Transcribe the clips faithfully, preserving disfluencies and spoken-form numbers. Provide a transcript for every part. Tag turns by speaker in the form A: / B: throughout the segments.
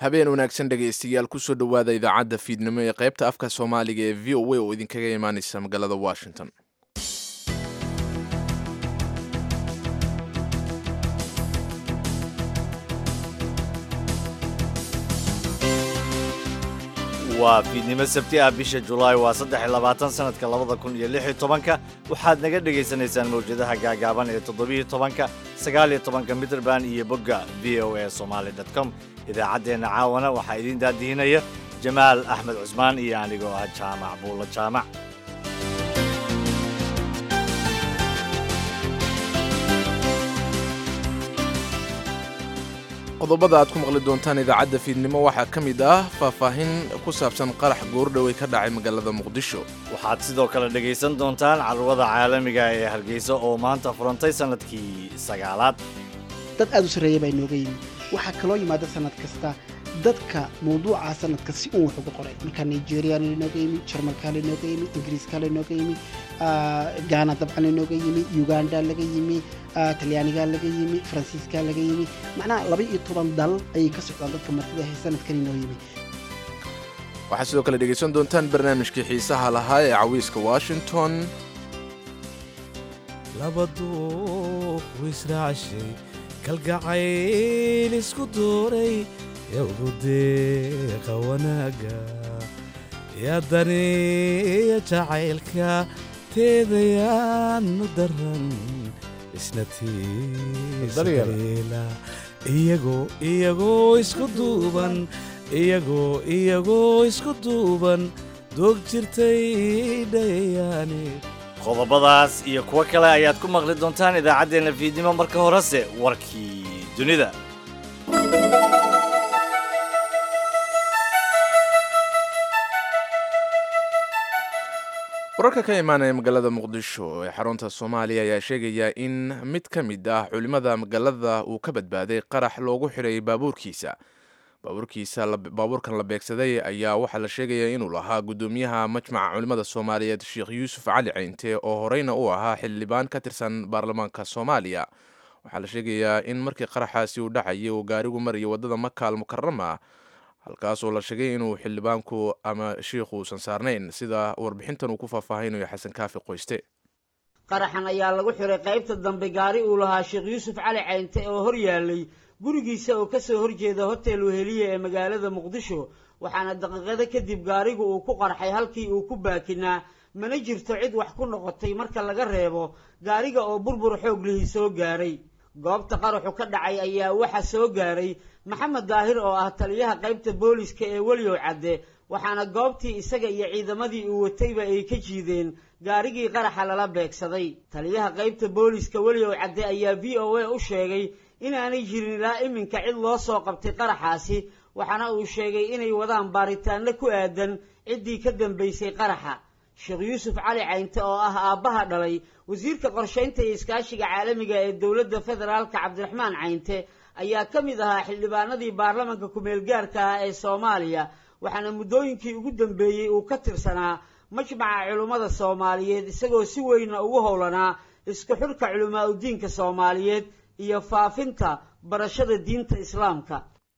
A: habeen wanaagsan dhegaystayaal kusoo dhowaada idaacadda fiidnimo ee qaybta afka soomaaliga ee v o a oo idinkaga imaaneysa magaalada washington.
B: waa fiidnimo sabti ah bisha julaay waa saddex iyo labaatan sanadka labada kun iyo lix iyo tobanka waxaad naga dhegaysanaysaan mawjadaha gaagaaban ee toddobiyo tobanka sagaal iyo tobanka mitrband iyo bogga v o a somali dot com idaacaddeenna caawana waxaa idiin daadihinaya jamaal axmed cusmaan iyo anigoo ah jaamac buulla jaamac
A: qodobada aad ku maqli doontaan idaacadda fiidnimo waxaa ka mid ah faahfaahin ku saabsan qarax goordhowey ka dhacay magaalada muqdisho.
B: waxaad sidoo kale dhegaysan doontaan carwada caalamiga ee hargeysa oo maanta furantay sanadkii sagaalaad.
C: dad aad u sarreeya baa inooga yimid waxaa kaloo yimaada sanad kasta dadka mawduuca sanadka si uun wax uga qoray markaa nigeria lainooga yimid jarmalkaa lainooga yimid ingiriiskaa lainooga yimid gaana dabcan lainooga yimid uganda laga yimi talyaanigaa laga yimi faransiiskaa laga yimi macnaha laba iyo toban dal ayay ka socdaan dadka martida ahay sanadkan inoo yimi.
A: waxaad sidoo kale dhegaysan doontaan barnaamijkii xiisaha lahaa ee cawiiska washington.
D: labaduuq wisraacashay kalgacayl isku dooray yaa ugu deeqa wanaaga yaa daneeya jacaylka teedayaanu daran isna tiisdareela iyagoo iyagoo isku duuban iyagoo iyagoo isku duuban doog jirtay dhayayaane.
B: qodobadaas iyo kuwo kale ayaad ku maqli doontaan idaacaddeenna fiidnimo marka horese warkii dunida.
A: wararka ka imaanaya magaalada muqdisho ee xarunta soomaaliya ayaa sheegaya in mid ka mid ah culimmada magaalada uu ka badbaaday qarax loogu xidhay baabuurkiisa baabuurkiisa baabuurkan la beegsaday ayaa waxaa la sheegaya inuu lahaa guddoomiyaha majmaca culimmada soomaaliyeed sheekh yuusuf cali caynte oo horeyna u ahaa xildhibaan ka tirsan baarlamaanka soomaaliya. waxaa la sheegayaa in markii qaraxaasi uu dhacayay uu gaarigu marayay waddada maka al mukarama halkaasoo la sheegay inuu xildhibaanku ama shiikhu uusan saarnayn sida warbixintan uu ku faahfaahinayo xasan kaafi qoyste.
E: qaraxan ayaa lagu xiray qaybta dambe gaari uu lahaa sheekh yuusuf cali caynte oo hor yaalay gurigiisa oo kasoo horjeeda hotel weheliye ee magaalada muqdisho waxaana daqiiqado kadib gaarigu uu ku qarxay halkii uu ku baakinaa mana jirto cid wax ku noqotay marka laga reebo gaariga oo burbur xoog lihi soo gaaray. goobta qaraxu ka dhacay ayaa waxa soo gaaray maxamed daahir oo ah taliyaha qaybta booliska ee weliyow cadde waxaana goobtii isaga iyo ciidamadii uu watayba ay ka jiideen gaarigii qaraxa lala beegsaday. taliyaha qaybta booliska weliyow cadde ayaa v o a u sheegay inaanay jirin ilaa iminka cid loo soo qabtay qaraxaasi waxaana uu sheegay inay wadaan baaritaano ku aadan ciddii ka dambaysay qaraxa. sheekh yuusuf cali caynte oo ah aabbaha dhalay wasiirka qorshaynta iyo iskaashiga caalamiga ee dowladda federaalka cabdiraxmaan caynte ayaa ka mid ahaa xildhibaanadii baarlamanka ku-meelgaarka ah ee soomaaliya waxaana muddooyinkii ugu dambeeyey uu ka tirsanaa majmaca culummada soomaaliyeed isagoo si weyna ugu howlanaa isku xidhka culamaa udiinka soomaaliyeed iyo faafinta barashada diinta islaamka.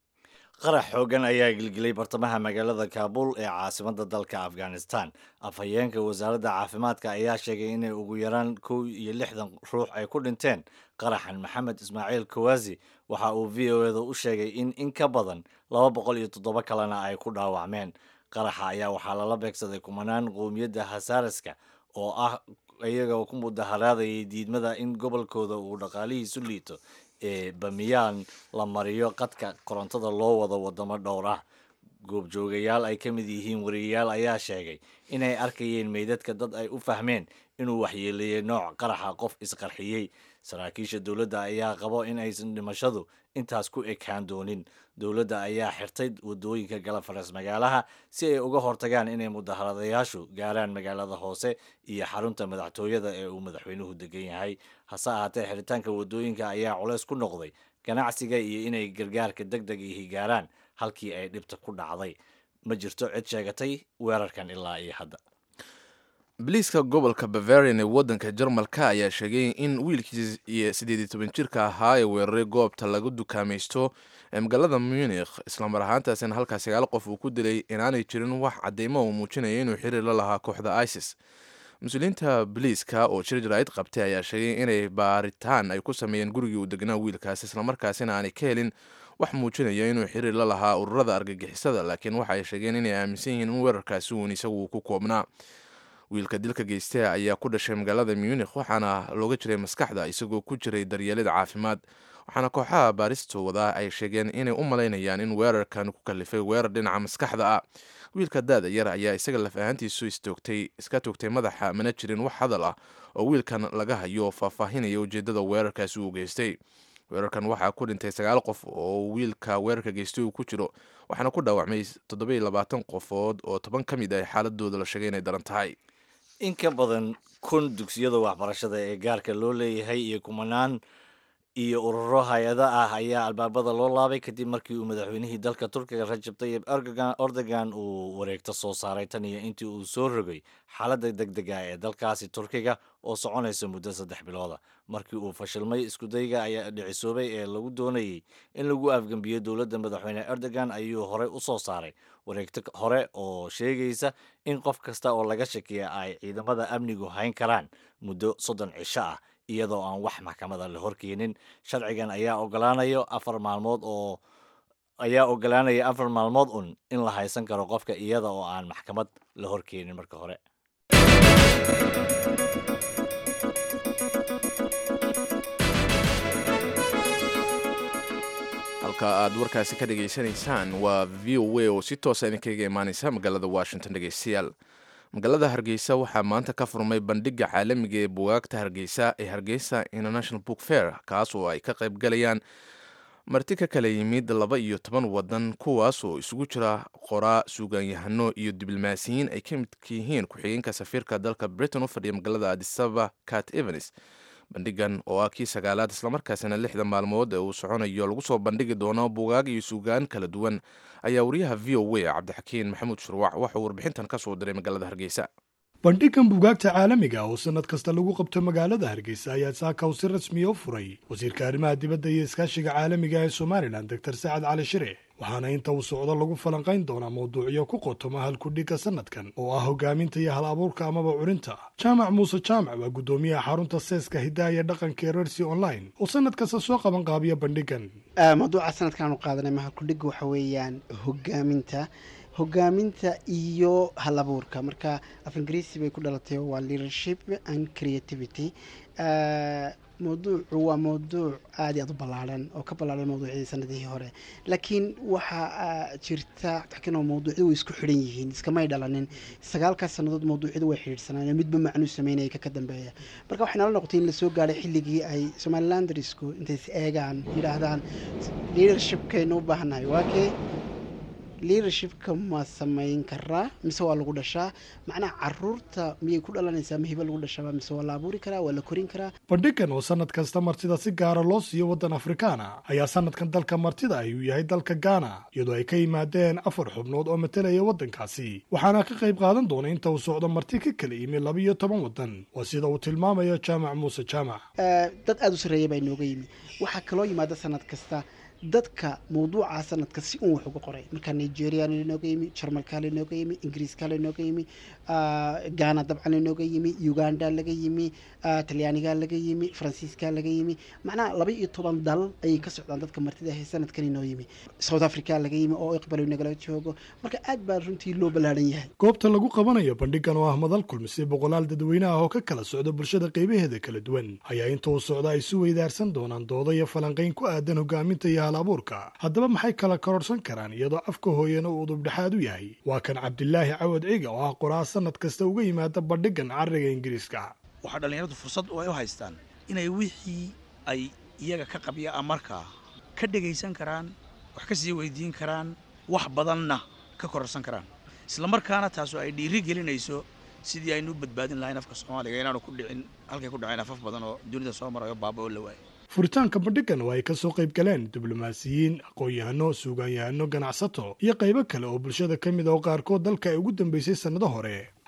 B: qarax xoogan ayaa gilgilay bartamaha magaalada kaabul ee caasimadda dalka afghanistan. afhayeenka wasaaradda caafimaadka ayaa sheegay inay ugu yaraan kow iyo lixdan ruux ay ku dhinteen qaraxan. maxamed ismaaciil kawaasi waxa uu v o eda u sheegay in in ka badan laba boqol iyo toddoba kalena ay ku dhaawacmeen. qaraxa ayaa waxaa lala beegsaday kumanaan qowmiyadda hasaaraska oo ah iyaga ku mudaharaadayay diidmada in gobolkooda uu dhaqaalihiisu liito ee bamiyaan la mariyo qadka korontada loo wado wadamo dhowr ah. goobjoogayaal ay ka mid yihiin wariyayaal ayaa sheegay inay arkayeen meydadka dad ay u fahmeen inuu waxyeeleeyey nooc qaraxa qof isqarxiyey. saraakiisha dowladda ayaa qabo in aysan dhimashadu intaas ku ekaan doonin. dowladda ayaa xirtay wadooyinka gala faras magaalaha si ay uga hortagaan inay mudaharadayaashu gaaraan magaalada hoose iyo xarunta madaxtooyada ee uu madaxweynuhu degan yahay. hase ahaatee xiritaanka wadooyinka ayaa culays ku noqday ganacsiga iyo inay gargaarka deg deg ihi gaaraan halkii ay dhibta ku dhacday. ma jirto cid sheegatay weerarkan ilaa iyo hadda.
A: biliiska gobolka bavarian ee waddanka jarmalka ayaa sheegay in wiilkii iyo siddeed iyo toban jirka ahaa ee weeraray goobta lagu dukaamaysto ee magaalada munikh islamar ahaantaasina halkaa sagaal qof uu ku dilay inaanay jirin wax cadeymo uu muujinaya inuu xiriir la lahaa kooxda isis. mas-uuliyiinta biliiska oo shir jaraa'id qabtay ayaa sheegay inay baaritaan ay ku sameeyeen gurigii uu degnaa wiilkaas islamarkaasina aanay ka helin wax muujinaya inuu xiriir la lahaa ururada argagixisada, laakiin waxa ay sheegeen inay aaminsan yihiin in weerarkaasi uun isagu ku koobnaa. wiilka dilka geystay ayaa ku dhashay magaalada munikh waxaana looga jiray maskaxda isagoo ku jiray daryeelida caafimaad, waxaana kooxaha baarista wadaa ay sheegeen inay u malaynayaan in weerarkan ku kalifay weerar dhinaca maskaxda ah. wiilka daada yar ayaa isaga laf ahaantiisu istoogtay iska toogtay madaxa, mana jirin wax hadal ah oo wiilkan laga hayo faahfaahinaya ujeedada weerarkaasi uu geystay. weerarkan waxaa ku dhintay sagaal qof oo wiilka weerarka geystay uu ku jiro, waxaana ku dhaawacmay toddoba iyo labaatan qofood oo toban ka mid ah xaaladooda la sheegay inay daran tahay.
B: in ka badan kun dugsiyada waxbarashada ee gaarka loo leeyahay iyo kumanaan iyo ururo hay-ada ah ayaa albaabada loo laabay kadib markii uu madaxweynihii dalka turkiga Rajab Tayyip Erdogan uu wareegto soo saaray tan iyo intii uu soo rogay xaaladda degdega ee dalkaasi Turkiga oo soconaysa muddo saddex bilooda. markii uu fashilmay iskudayga ayaa dhicisoobay ee lagu doonayay in lagu afgambiyo dowladda madaxweyne Erdogan ayuu horey u soo saaray wareegto hore oo sheegaysa in qof kasta oo laga shakiya ay ciidamada amnigu hayn karaan muddo soddon cisho ah iyadoo aan wax maxkamada la horkeenin. sharcigan ayaa ogolaanayo afar maalmood oo ayaa ogolaanaya afar maalmood un in la haysan karo qofka iyada oo aan maxkamad la horkeenin marka hore.
A: halka aad warkaasi ka dhegaysanaysaan waa v o a oo si toosa idinkaga imaaneysa magaalada washington. dhegeystayaal, magaalada hargeysa waxaa maanta ka furmay bandhiga caalamiga ee bugaagta hargeysa ee hargeysa international book fair, kaas oo ay ka qayb galayaan marti ka kala yimid laba iyo toban wadan, kuwaas oo isugu jira qoraa, suugaanyahano iyo diblomaasiyiin ay ka midka yihiin ku-xigeenka safiirka dalka britain u fadhiya magaalada addis ababa Kat Evans. bandhigan oo ah kii sagaalaad islamarkaasina lixda maalmood ee uu soconayo lagu soo bandhigi doono bugaag iyo suugaan kala duwan, ayaa wariyaha v o a cabdixakiin maxamuud shurwac waxauu warbixintan ka soo diray magaalada hargeysa.
F: bandhigan bugaagta caalamiga oo sanad kasta lagu qabto magaalada hargeysa ayaa saakaw si rasmiya u furay wasiirka arrimaha dibadda iyo iskaashiga caalamiga ee somalilan doctor sacad cali shire, waxaana inta uu socdo lagu falanqayn doonaa mawduucyo ku qotoma halkudhigga sanadkan oo ah hogaaminta iyo hal abuurka amaba curinta. jaamac muuse jaamac waa guddoomiyaha xarunta seeska hidaha iyo dhaqanka ee rersi online oo sanad kasta soo qaban qaabiya bandhigan.
C: mawduuca sanadkan aanu qaadanay ma halkudhigga waxa weeyaan hogaaminta hogaaminta iyo hal abuurka, marka af ingiriisi bay ku dhalatay waa leadership and creativity. mawduucu waa mawduuc aad iyo aad u ballaaran oo ka ballaaran mawduucyadii sanadihii hore, laakiin waxaa jirta takin oo mawduucyadu way isku xidhan yihiin, iskamay dhalanin sagaalkaas sannadood mawduucyadu way xidhiidhsanaan midba macnuu sameynaya ka ka dambeeya. marka waxay nala noqotay in lasoo gaadhay xilligii ay somalilandersku intay is eegaan yidhaahdaan leadershipkaynu u baahannahay waa kee leadershipka ma samayn karaa mise waa lagu dhashaa, macnaha caruurta miyay ku dhalanaysaa ma hiba lagu dhashaa mise waa la abuuri karaa waa la korin karaa.
F: bandhigan oo sanad kasta martida si gaara loo siiyo waddan afrikaana ayaa sanadkan dalka martida ayuu yahay dalka Ghana, iyadoo ay ka yimaadeen afar xubnood oo matalaya waddankaasi, waxaana ka qayb qaadan doona inta uu socdo marti ka kala yimi laba iyo toban waddan, waa sida uu tilmaamayo jaamac muuse jaamac.
C: dad aada u sarreeya baa inooga yimi, waxaa kaloo yimaada sanad kasta dadka mawduuca sanadka si un wax uga qoray, markaa nigeria lanooga yimi, jarmalka lanooga yimi, ingiriiska lanooga yimi, Ghana dabcan lanooga yimi, uganda laga yimi, talyaaniga laga yimi, faransiiska laga yimi, macnaha laba iyo toban dal ayay ka socdaan dadka martida ah sanadkan inoo yimi. South Africa laga yimi oo iqbalo nagala joogo, marka aad baa runtii loo ballaaran yahay.
F: goobta lagu qabanayo bandhigan oo ah madal kulmise boqolaal dadweynaha oo ka kala socda bulshada qaybaheeda kala duwan ayaa inta uu socda ay isu weydaarsan doonaan doodo iyo falanqayn ku aadan hogaaminta iyo hal abuurka. haddaba maxay kala kororsan karaan iyadoo afka hooyana uu udubdhexaad u yahay? waa kan cabdilaahi cawad ciga oo ah qoraa sanad kasta uga yimaada bandhigan cariga ingiriiska.
G: waxaa dhallinyaradu fursad ay u haystaan inay wixii ay iyaga ka qabya markaa ka dhegaysan karaan, wax ka sii weydiin karaan, wax badanna ka kororsan karaan, isla markaana taasoo ay dhiiri gelinayso sidii aynu u badbaadin lahayn afka Soomaaliga inaanu ku dhicin halkay ku dhaceen afaf badan oo dunida soo marayo baaba oo la waayay.
F: furitaanka bandhigan oo ay ka soo qayb galeen diblomaasiyiin, aqoon-yahano, suugaanyahano, ganacsato iyo qaybo kale oo bulshada ka mid ah oo qaarkood dalka ay ugu dambeysay sannado hore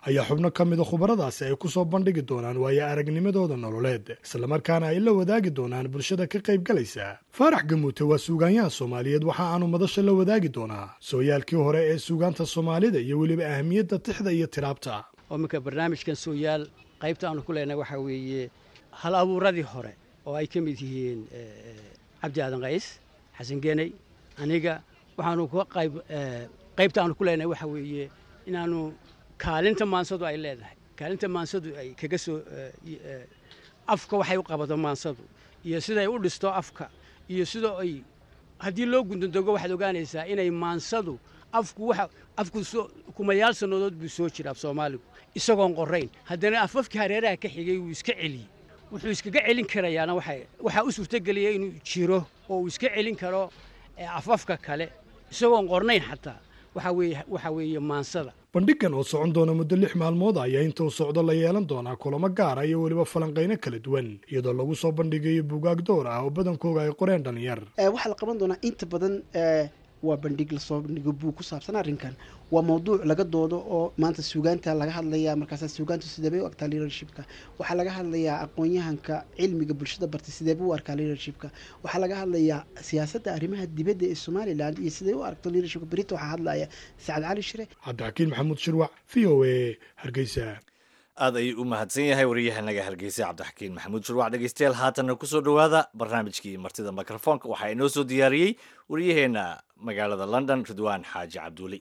F: ayaa xubno ka mida khubaradaasi ay ku soo bandhigi doonaan waayo aragnimadooda nololeed islamarkaana ay la wadaagi doonaan bulshada ka qaybgalaysa. faarax gamuute waa suugaanyaha soomaaliyeed waxa aanu madasha la wadaagi doonaa sooyaalkii hore ee suugaanta soomaalida iyo weliba ahamiyadda tixda iyo tiraabta.
H: oo marka barnaamijkan sooyaal qaybta aanu ku leenahay waxaa weeye hal abuuradii hore oo ay ka mid yihiin cabdi aadan qays, xasan geney, aniga waxaanu ka qayb qaybta aanu ku leenahay waxaa weeye inaanu kaalinta maansadu ay leedahay kaalinta maansadu ay kaga soo afka waxay u qabato maansadu iyo siday u dhisto afka iyo sida ay haddii loo gundandogo waxaad ogaanaysaa inay maansadu afku waxa afku kumayaal sannadood buu soo jiraa Soomaaligu isagoon qorayn haddana afafkii hareeraha ka xigay uu iska celiyey wuxuu iskaga celin karayaana waxay waxa u suurtageliyay inuu jiro oo uu iska celin karo afafka kale isagoon qornayn xataa waxa weeye waxa weeye maansada.
F: bandhigan oo socon doona muddo lix maalmood ayaa inta uu socdo la yeelan doonaa kulamo gaar ah iyo weliba falanqayno kala duwan iyadoo lagu soo bandhigayo buugaag door ah oo badankooga ay qoreen dhalinyar.
C: waxaa la qaban doonaa inta badan waa bandhig la soo bandhigo buug ku saabsan arrinkan waa mawduuc laga doodo oo maanta suugaanta laga hadlayaa markaas suugaantu sidee bay u arkaa leadershipka waxaa laga hadlayaa aqoon-yahanka cilmiga bulshada bartay sidee buu u arkaa leadershipka waxaa laga hadlayaa siyaasadda arrimaha dibadda ee Somaliland iyo sidee u aragto leadershipka berito waxaa hadlaya Saad Cali Shire.
F: Cabdixakiin Maxamuud Shirwac V O A Hargeysa.
B: aad ayuu u mahadsan yahay wariyahanaga Hargeysa Cabdixakiin Maxamuud Shirwac. dhegeystayaal haatan ku soo dhawaada barnaamijkii martida mikrofoonka waxaa inoo soo diyaariyey wariyaheena magaalada London Ridwaan Xaaji Cabduuli.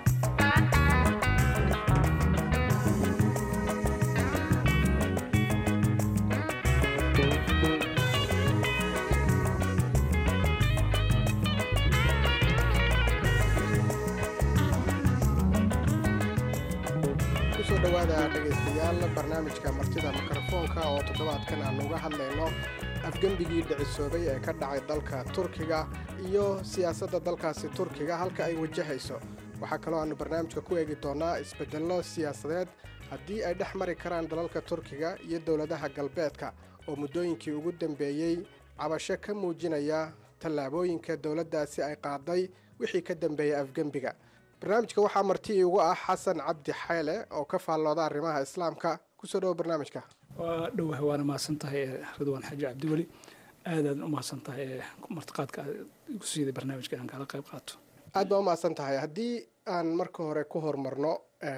I: dhawaada dhegeystayaal barnaamijka martida mikrofoonka oo toddobaadkan aan uga hadlayno afgembigii dhicisoobay ee ka dhacay dalka Turkiga iyo siyaasadda dalkaasi Turkiga halka ay wajahayso. waxaa kaloo aanu barnaamijka ku eegi doonaa isbedello siyaasadeed haddii ay dhex mari karaan dalalka Turkiga iyo dowladaha galbeedka oo muddooyinkii ugu dambeeyey cabasho ka muujinaya tallaabooyinka dowladdaasi ay qaaday wixii ka dambeeyay afgembiga. barnaamijka waxaa marti ugu ah xasan cabdi xayle oo ka faallooda arrimaha islaamka. kusoo dhawo barnaamijka.
J: waa dhawahay waana mahadsan tahay Ridwaan Xaaji Cabdiweli aadaad u mahadsan tahay martiqaadka ku siiday barnaamijka aan kala qayb qaato.
I: aad baa u mahadsan tahay. haddii aan marka hore ku hormarno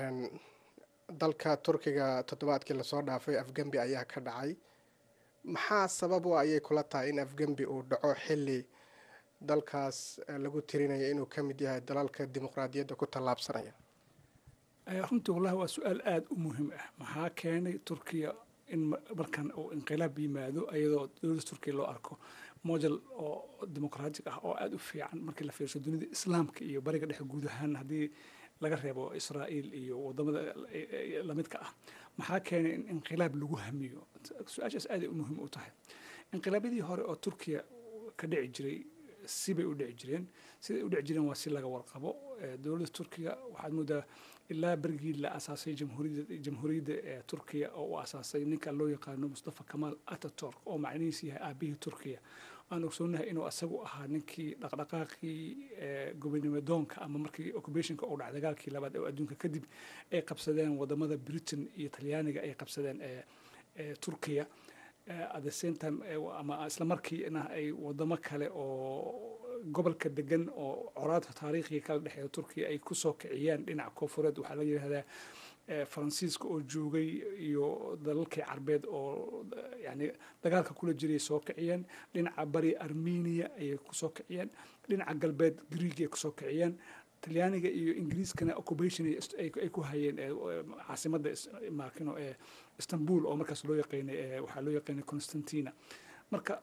I: dalka Turkiga toddobaadkii lasoo dhaafay afgembi ayaa ka dhacay. maxaa sabab u ayay kula tahay in afgembi uu dhaco xilli dalkaas lagu tirinaya inuu ka mid yahay dalalka dimuqraadiyadda ku tallaabsanaya?
J: runtii wallahi waa su-aal aada u muhiim ah. maxaa keenay Turkiya in markan uu inqilaab yimaado iyadoo dowladda Turkiya loo arko model oo dimuqraadi ah oo aada u fiican markii la fiirsho dunida islaamka iyo bariga dhexe guud ahaan haddii laga reebo Israa'iil iyo wadamada lamidka ah. maxaa keenay in inqilaab lagu hamiyo? su-aashaas aad u muhiim u tahay. inqilaabadii hore oo Turkiya ka dhici jiray sibay u dhici jireen siday u dhici jireen waa si laga warqabo. dowladda Turkiga waxaad moodaa ilaa berigii la asaasay jamhuuriyadda jamhuuriyadda ee Turkiya oo uu asaasay ninka loo yaqaano Mustafa Kemal Atatürk oo macnihiisu yahay aabihii Turkiya. aan ogsoonahay inuu asagu ahaa ninkii dhaqdhaqaaqii gobonimo doonka ama markii occupationka uu dhacay dagaalkii labaad ee adduunka kadib ay qabsadeen wadamada Britain iyo Talyaaniga ay qabsadeen ee Turkiya. at the same time ama isla markiina ay wadamo kale oo gobolka degan oo colaad taariikhiga kala dhexeeya Turkiya ay ku soo kiciyeen dhinaca koonfureed. waxaa la yiraahdaa Faransiiska oo joogay iyo dalalkii Carbeed oo yani dagaalka kula jiray soo kiciyeen. dhinaca bari Armenia ay ku soo kiciyeen. dhinaca galbeed Greek ay ku soo kiciyeen. Talyaaniga iyo Ingiriiskana occupation ay ku hayeen caasimadda maakino ee Istanbul oo markaas loo yaqaanay waxaa loo yaqaanay Constantina. marka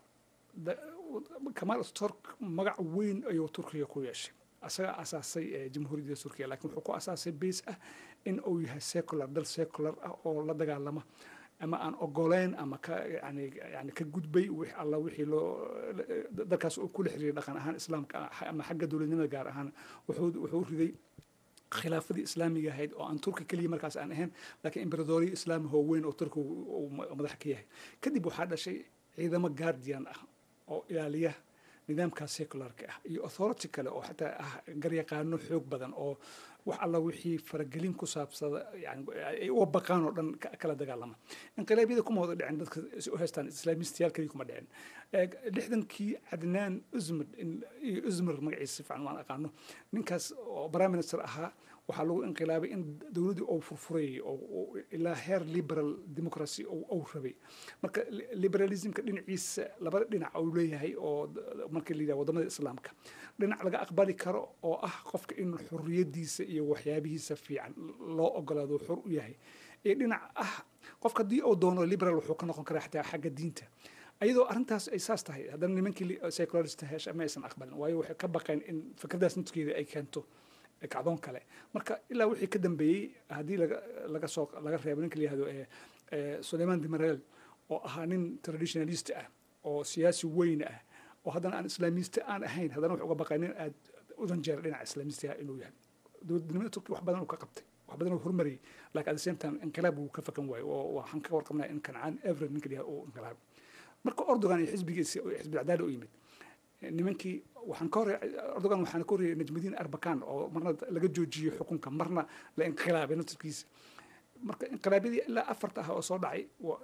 J: Kemal Atatürk magac weyn ayuu Turkiga ku yeeshay. asaga asaasay jamhuuriyadda Turkiga laakiin wuxuu ku asaasay base ah in uu yahay secular dal secular ah oo la dagaalama ama aan ogoleen ama ka yani yani ka gudbay wix alla wixii loo dalkaas uu ku xiriir dhaqan ahaan islaamka ama xagga dawladnimada gaar ahaan wuxuu wuxuu riday khilaafadii islaamiga ahayd oo aan Turki kaliya markaas aan ahayn laakiin imberadoriya islaamiga oo weyn oo Turku madax ka yahay. kadib waxaa dhashay ciidamo guardian ah oo ilaaliya nidaamkaas secularka ah iyo authority kale oo xataa ah garyaqaano xoog badan oo wax alla wixii faragelin ku saabsada yani ay uga baqaan oo dhan kala dagaalama inqilaabyada kuma wada dhicin dadka u haystaan islaamistiyaal kaliya kuma dhicin lixdankii cadnaan uzmir iyo uzmir magaciisa fiican waan aqaano ninkaas oo prime minister ahaa waxaa lagu inqilaabay in dowladdii uu furfurayay oo ilaa heer liberal democracy uu rabay marka liberalismka dhinaciisa labada dhinac uu leeyahay oo marka la yidhaha wadamada islaamka dhinac laga aqbali karo oo ah qofka in xurriyadiisa iyo waxyaabihiisa fiican loo ogolaado xor u yahay iyo dhinac ah qofka haddii uu doono liberal wuxuu ka noqon karaa xataa xagga diinta ayadoo arrintaas ay saas tahay haddana nimankii secularist hesha ma aysan aqbalin waayo waxay ka baqeen in fikradaas naftigeeda ay keento kacdoon kale marka ilaa wixii ka dambeeyey haddii laga laga soo laga reebo ninka la yihahdo sulayman demarel oo ahaa nin traditionalist ah oo siyaasi weyn ah oo haddana aan islaamiste aan ahayn haddana wuxuu uga baqay nin aad u janjeera dhinaca islaamistiga inuu yahay dowladnimada turkiya wax badan uu ka qabtay wax badan uu horumariyey laakiin at the same time inqilaab uu ka fakan waayo oo waxaan ka warqabnaa in kancaan everett ninka la yihahdo uu inqilaabay marka ordogan iyo xisbigiisa xisbi cadaala u yimid nimankii waxaan ka horey erdogan waxaan ka horreeyay najmudiin arbakan oo marna laga joojiyey xukunka marna la inqilaabay naftirkiisa marka inqilaabyadii ilaa afarta ah oo soo dhacay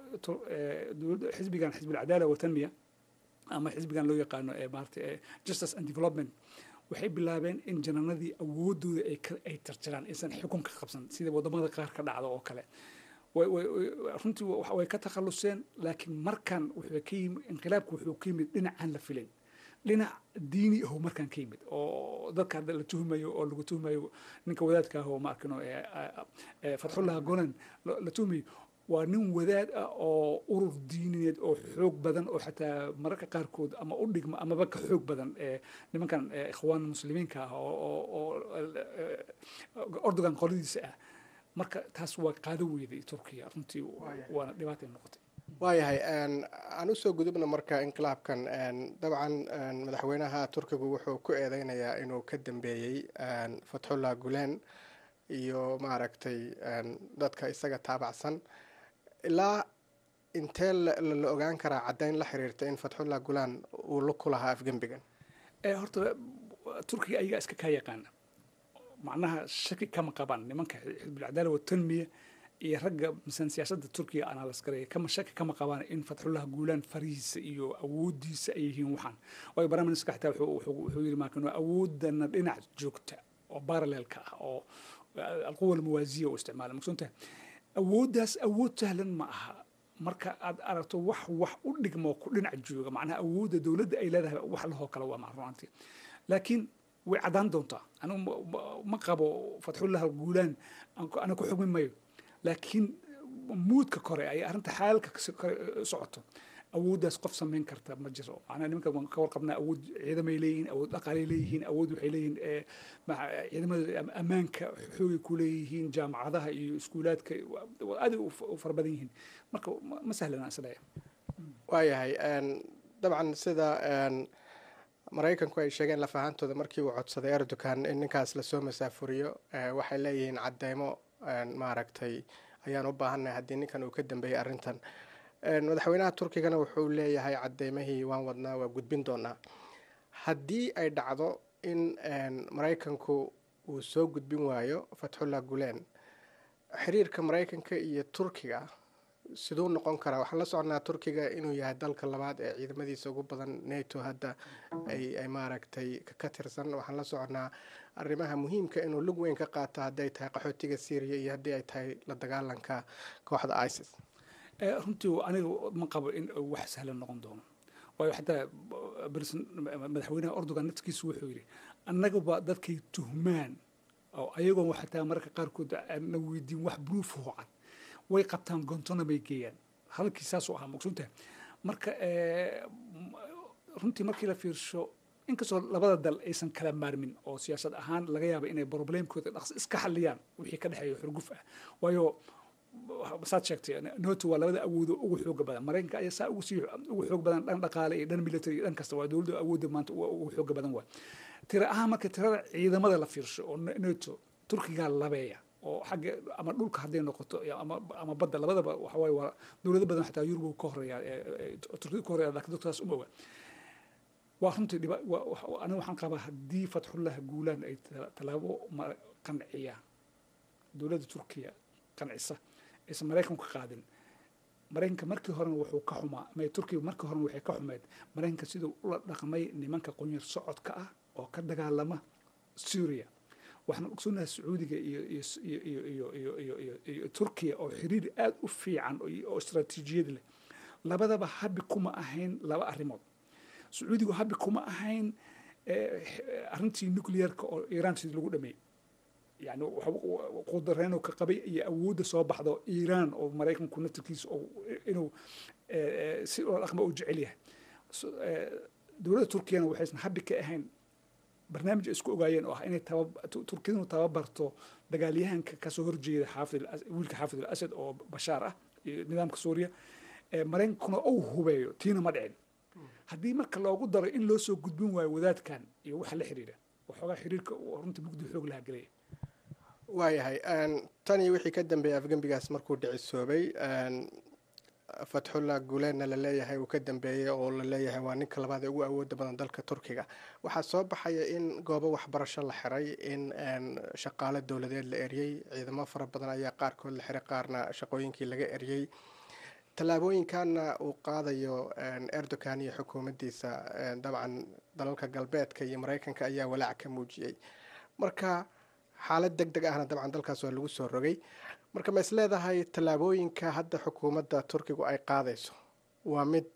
J: dowladda xisbigan xisbilcadaala watanmiya ama xisbigan loo yaqaano maarata justice and development waxay bilaabeen in jananadii awoodooda ay ay tarjaraan insan xukunka qabsan sida wadamada qaar ka dhacda oo kale runtii way ka takhaluseen laakiin markan wuxuu ka yimid inqilaabku wuxuu ka yimid dhinacaan la filayn dhinac diini aho markaan ka yimid oo dadka hadda la tuhmayo oo lagu tuhmayo ninka wadaadka ah oo ma arkino fatxullah golan la tuhmayo waa nin wadaad ah oo urur diinineed oo xoog badan oo xataa mararka qaarkood ama u dhigma amaba ka xoog badan nimankan ikhwaan muslimiinka ah oo ordogan qoladiisa ah marka taas waa qaado weyday turkiya runtii waana dhibaatay noqotay
I: waayahay aan usoo gudubna marka inqilaabkan dabcan madaxweynaha turkigu wuxuu ku eedeynayaa inuu ka dambeeyey fatxullah gulen iyo maaragtay dadka isaga taabacsan ilaa intee la ogaan karaa caddayn la xiriirta in fatxullah gulen uu lug ku lahaa afgembigan
J: horta turkiga ayagaa iska kaa yaqaana macnaha shaki kama qabaan nimanka xisbulcadaala watanmiya iyo ragga misan siyaasadda turkiga analyse gareeya kama shaki kama qabaan in fatxullah guulaan farihiisa iyo awoodiisa ay yihiin waxaan waayo prime minister xataa wuxuu yidhi maakin awoodana dhinac joogta oo parallelka ah oo alquwa almuwaasiya uu isticmaala maqsuuntahay awooddaas awood sahlan ma aha marka aad aragto wax wax u dhigmo ku dhinac jooga macnaha awoodda dowladda ay leedahay wax lahoo kale waa macruucantii laakiin way caddaan doontaa anigu ma qabo fatxullah guulaan ana ku xugmi mayo laakiin muudka kore ay arrinta xaalka socoto awooddaas qof samayn karta ma jiro macnaha nimanka waan ka warqabnaa awood ciidamay leeyihiin awood dhaqaalay leeyihiin awood waxay leeyihiin ciidamada ammaanka xoogay ku leeyihiin jaamacadaha iyo iskuulaadka aad u fara badan yihiin marka ma sahlanaa isleeya
I: waayahay dabcan sida maraykanku ay sheegeen lafahaantooda markii uu codsaday erdogan in ninkaas lasoo masaafuriyo waxay leeyihiin cadeymo maaragtay ayaan u baahannahay haddii ninkan uu ka dambeeyey arrintan madaxweynaha turkigana wuxuu leeyahay cadeymahii waan wadnaa waa gudbin doonaa haddii ay dhacdo in maraykanku uu soo gudbin waayo fatxullah gulen xiriirka maraykanka iyo turkiga siduu noqon karaa waxaan la soconaa turkiga inuu yahay dalka labaad ee ciidamadiisa ugu badan nato hadda ay ay maaragtay ka tirsan waxaan la soconaa arrimaha muhiimka inuu lug weyn ka qaato hadday tahay qaxootiga syria iyo haddii ay tahay la dagaalanka kooxda isis
J: runtii aniga ma qabo in wax sahlan noqon doono waayo xataa madaxweynaha erdogan naftigiisu wuxuu yidhi annagaba dadkay tuhmaan oo ayagoon xataa mararka qaarkood na weydiin wax bruuf hoocan way qabtaan goontona bay geeyaan halkii saasuu ahaa maqsuuntaha marka runtii markii la fiirsho inkastoo labada dal aysan kala maarmin oo siyaasad ahaan laga yaaba inay problemkooda dhaqsi iska xalliyaan wixii ka dhexeeya xurguf ah waayo saad sheegtay nato waa labada awoodo ugu xooga badan maraykanka ayaa saa ugu sii ugu xoog badan dhan dhaqaale iyo dhan military iyo dhan kasta waa dowladda awoodda maanta ugu xooga badan waa tira ahaan marka tirada ciidamada la fiirsho oo nato turkigaa labeeya oo xagga ama dhulka hadday noqoto ama ama badda labadaba waxa waaye waa dowlado badan xataa yurub ka horeeya turkiga ka horeeya laakiin dadkaas uma oga waa runtii dhiba aniga waxaan qabaa haddii fatxullah guulaan ay tallaabo qanciya dowladda turkiya qancisa aysan maraykanku ka qaadin maraykanka markii horena wuxuu ka xumaa ama turkiya markii horena waxay ka xumeed maraykanka siduu ula dhaqmay nimanka qunyar socodka ah oo ka dagaalama Syria waxaan ogsoonahay Sacuudiga iyo iyo iyo iyo iyo iyo iyo Turkiya oo xiriir aad u fiican oo istaraatiijiyad leh labadaba habi kuma ahayn laba arrimood Sacuudigu habi kuma ahayn arrintii nuclearka oo Iran sidii lagu dhameeyay يعني قدرانه كقبي أود صوب حضو إيران أو مريكان كنا تركيز أو إنه سير الأخمة وجعليه دولة تركيا وحسن حب كأهين برنامج اسكو جايين أو إن توب تركيا وتوبرتو دجاليهن كسهر جيد حافظ ولك حافظ الأسد أو بشارة نظام سوريا مرين كنا أو هو تينا مدعين هدي مرك الله قدر إن لو سو قدبون وذات كان يوحل حريره وحوجا حريرك ورنت بقدر حوج لها قليل
I: waayahay tani wixii ka dambeeyay afgambigaas markuu dhicisoobay fatxullah guuleedna la leeyahay uu ka dambeeyay oo la leeyahay waa ninka labaad ee ugu awoodda badan dalka Turkiga waxaa soo baxaya in goobo waxbarasho la xiray in shaqaale dawladeed la eriyay ciidamo fara badan ayaa qaarkood la xiray qaarna shaqooyinkii laga eriyay tallaabooyinkaana uu qaadayo Erdogan iyo xukuumaddiisa dabcan dalalka galbeedka iyo Mareykanka ayaa walaac ka muujiyay marka xaalad degdeg ahna dabcan dalkaas waa lagu soo rogay marka ma isleedahay tallaabooyinka hadda xukuumadda Turkigu ay qaadayso waa mid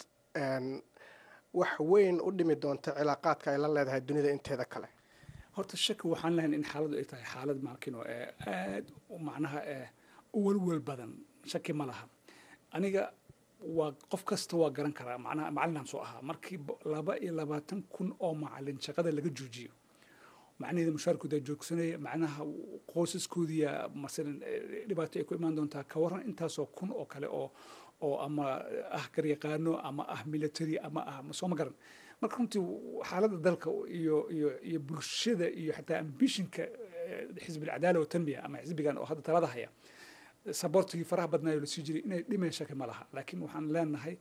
I: wax weyn u dhimi doonta cilaaqaadka ay la leedahay dunida inteeda kale
J: horta shaki waxaan lahayn in xaaladu ay tahay xaalad maarkino aad macnaha u walwal badan shaki ma laha aniga waa qof kasta waa garan karaa macnaha macalin soo ahaa markii laba iyo labaatan kun oo macalin shaqada laga joojiyo معناه مشاركة ده جوكسنة معناها قوسس كودية مثلا لبعض يكون إيمان دون تكورن أنت سو كون أو كله أو أو أما أحكر يقانو أما أه ميلتري أما أه مسوما قرن ما كنت حالات ذلك يو يو يبرشدة يو حتى أمبيشن كحزب العدالة والتنمية أما حزب كان أو هذا ترى هي سبورتي فرح بدنا يلسجري إن لما يشكل مالها لكن وحن لنا هاي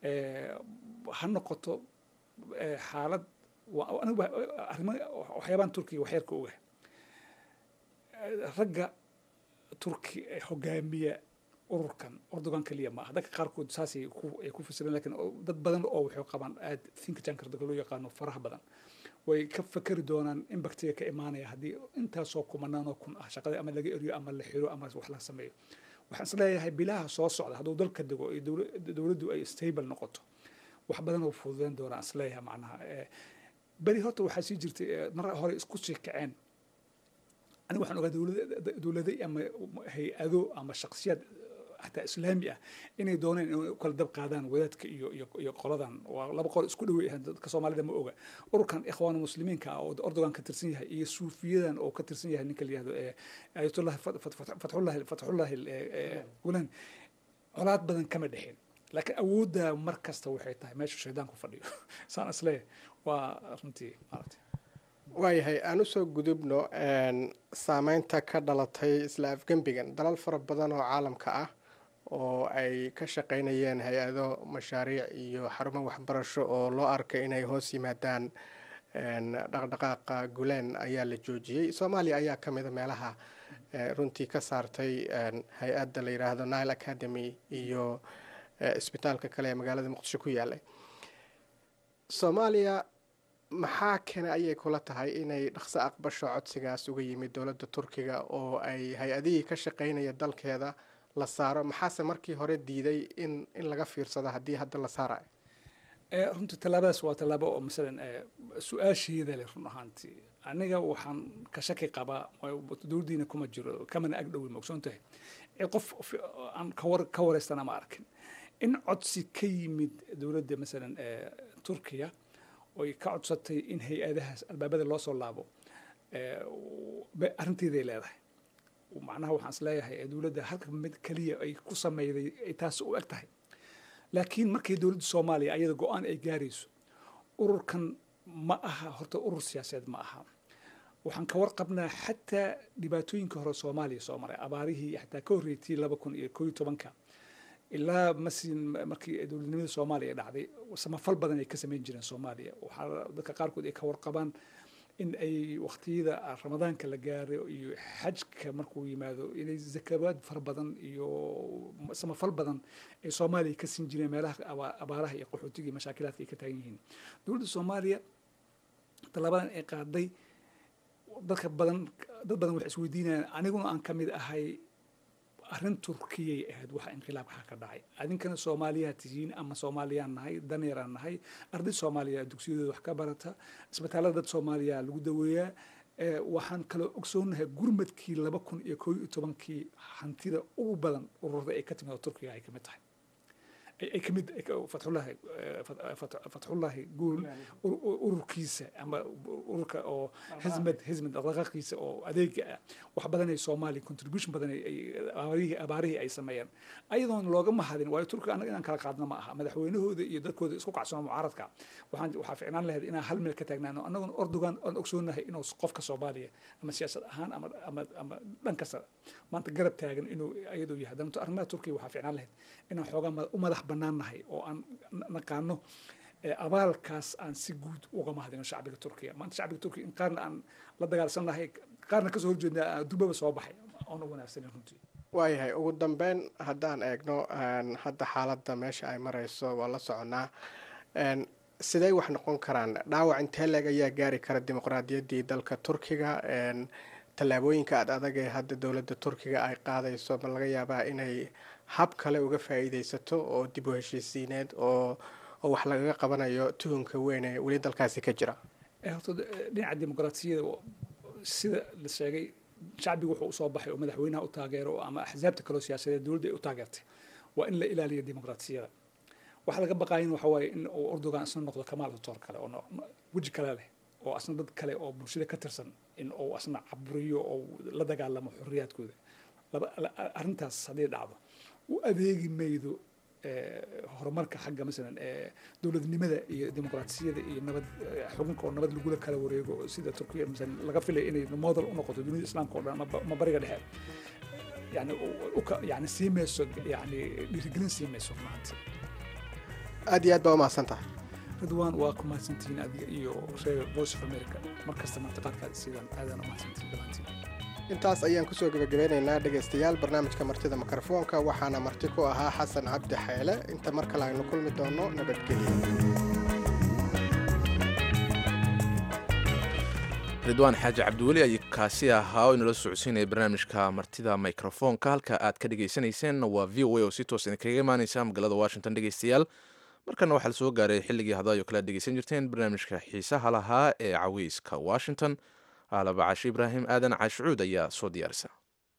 J: هالنقطة حالات وأنا وحيبان تركي وحيرك أوه رجع تركي حجامية أوركان أردوغان كليا ما هذاك قاركو ساسي يكون في السنة لكن ضد بدن أو حيو قبان أد ثينك تانكر دقلو يقانو فرح بدن ويكف فكر دونان إمبكتيا كإيمانية هذه أنت سوكو منانو كون أشقد أما لقي إريو أما اللي حيرو أما وحلا سميه وحصل هاي بلاها صوص على هذا دول كدقو دولدو أي ستيبل نقطة وحبدن وفوزين دوران أصليها معناها bari horta waxaa sii jirtay mar hore isku sheekaceen aniga waxaan ogaa dawladda ama hay-ado ama shakhsiyaad حتى إسلامي آه إني دونين إنه كل دب قادان وذاتك يو يو يو قلادان ولما قال إسكولوي هند كصومالي دم أوجا أوركان إخوان المسلمين كا أو أردوغان كترسينها يسوفيان أو كترسينها نكل يهدو آية الله فتح الله فتح الله ولن علات بدن كم دحين لكن أود مركز توحيدها ماشي شيطان كفردي صار أصله وأنتي عرفتي
I: waayahay aan usoo gudubno saameynta ka dhalatay isla afgembigan dalal fara badan oo caalamka ah oo ay ka shaqaynayeen hay-ado mashaariic iyo xarumo waxbarasho oo loo arkay inay hoos yimaadaan dhaqdhaqaaqa guleen ayaa la joojiyey soomaaliya ayaa ka mida meelaha runtii ka saartay hay-adda la yidhaahdo Nile Academy iyo isbitaalka kale ee magaalada muqdisho ku yaalay soomaaliya maxaa keenay ayay kula tahay inay dhaqso aqbasho codsigaas uga yimid dowladda Turkiga oo ay hay-adihii ka shaqaynaya dalkeeda la saaro maxaase markii hore diiday in in laga fiirsado haddii hadda la saarayo
J: ee runtii talaabadaas waa talaabo oo misalan su-aasheeda leh run ahaantii aniga waxaan ka shaki qabaa dowladdiina kuma jiro kamana ag dhowi mogsoon tahay qof aan ka war ka wareystana ma arkin in codsi ka yimid dowladda misalan Turkiga oy ka codsatay in hay-adahaas albaabada loo soo laabo arrinteeday leedahay macnaha waxaan is leeyahay dowladda halka mid kaliya ay ku sameeyday ay taas u eg tahay laakiin markii dowladda Soomaaliya ayada go'aan ay gaarayso ururkan ma aha horta urur siyaasadeed ma aha waxaan ka warqabnaa xataa dhibaatooyinka hore Soomaaliya soo maray abaarihii xataa ka horreeyay laba kun iyo koob iyo toban ilaa masin markii dowladnimada soomaaliya dhacday samafal badan ay ka samayn jireen soomaaliya waxaa dadka qaarkood ay ka warqabaan in ay waqtiyada ramadaanka la gaaro iyo xajka markuu yimaado inay zakawaad fara badan iyo samafal badan ay soomaaliya ka siin jireen meelaha abaaraha iyo qaxootiga iyo mashaakilaadka ay ka taagan yihiin dowladda soomaaliya talabadan ay qaaday dadka badan dad badan waxay isweydiinayaan aniguna aan ka mid ahay arrin turkiyay ahayd waxa inqilaabka ka dhacay adinkana soomaaliya tihiin ama soomaaliyaan nahay danyaraan nahay arday soomaaliya dugsiyadooda wax ka barata isbitaalada dad soomaaliya lagu daweeyaa waxaan kaloo ogsoonahay gurmadkii laba kun iyo koo iyo tobankii hantida ugu badan ururada ay ka timid oo turkiga ay ka mid tahay ay ka mid fatxullahi fatxullahi guul ururkiisa ama ururka oo hizmad hizmad dhaqdhaqaaqiisa oo adeega ah wax badan ay soomaaliya contribution badan ay abaarihii abaarihii ay sameeyeen ayadoon looga mahadin waayo turkiga annaga inaan kala qaadno ma aha madaxweynahooda iyo dadkooda isku kacsanoo mucaaradka waxaan waxaa ficnaan lahayd inaan hal meel ka taagnaano annaguna ordogan aan ogsoonahay inuu qofka soomaaliya ama siyaasad ahaan ama ama ama dhan kasta maanta garab taagan inuu iyadoo yahay danto arrimaha turkiga waxaa ficnaan lahayd inaan xoogaa u madax bannaannahay oo aan naqaano abaalkaas aan si guud uga mahadino shacbiga turkiya maanta shacbiga turkiya in qaarna aan la dagaalsannahay qaarna kasoo horjeedna dubaba soo baxay oona wanaagsanin runtii
I: waayahay ugu dambeyn haddaan eegno hadda xaaladda meesha ay marayso waa la soconaa sidee wax noqon karaan dhaawac intee leeg ayaa gaari kara dimuqraadiyaddii dalka turkiga tallaabooyinka ad adag ee hadda dowladda turkiga ay qaadayso ma laga yaabaa inay hab kale uga faa'iidaysato oo dib u heshiisiineed oo oo wax lagaga qabanayo tuhunka weyn ee weli dalkaasi ka jira
J: horta dhinaca dimuqraadiyadda sida la sheegay shacbigu wuxuu usoo baxay oo madaxweynaha u taageero ama axsaabta kaloo siyaasadeed dowladda ay u taageertay waa in la ilaaliyo dimuqraadiyadda waxa laga baqaayin waxa waaye in uu Erdogan isna noqdo kamaal doctor kale oo weji kale leh oo asna dad kale oo bulshada ka tirsan in uu asna caburiyo oo la dagaalamo xorriyaadkooda arrintaas haddii dhacdo u adeegi maydo horumarka xagga masalan dowladnimada iyo dimuqraadiyadda iyo nabad xukunka oo nabad lagula kala wareego sida turkiya masalan laga filay inay model u noqoto dunida islaamka oo dhan ama bariga dhexe yani yani sii mayso yani dhiirigelin sii mayso maanta
I: aad iyo aad baa umahadsan tahay
J: ridwaan waa ku mahadsantihiin adiga iyo reer voice of america markasta martiqaadkaada siidaan aadaan umahadsantihiin dhammaantiin
I: intaas ayaan kusoo gabagabeynaynaa dhegaystayaal barnaamijka martida mikrofoonka waxaana marti ku ahaa xasan cabdi xeele inta mar kale aynu kulmi doono nabadgelyo
A: ridwaan xaaji cabdiweli ay kaasi ahaa oo inala socodsiinaya barnaamijka martida mikrofoonka halka aad ka dhagaysanayseen waa v o a oo si toos idinkaga imaaneysa magaalada washington dhegaystayaal markana waxaa la soo gaaray xilligii hadaayo kale ad dhegaysan jirteen barnaamijka xiisaha lahaa ee caweyska washington aalaba caashi ibraahim aadan caashucuud ayaa soo diyaarisa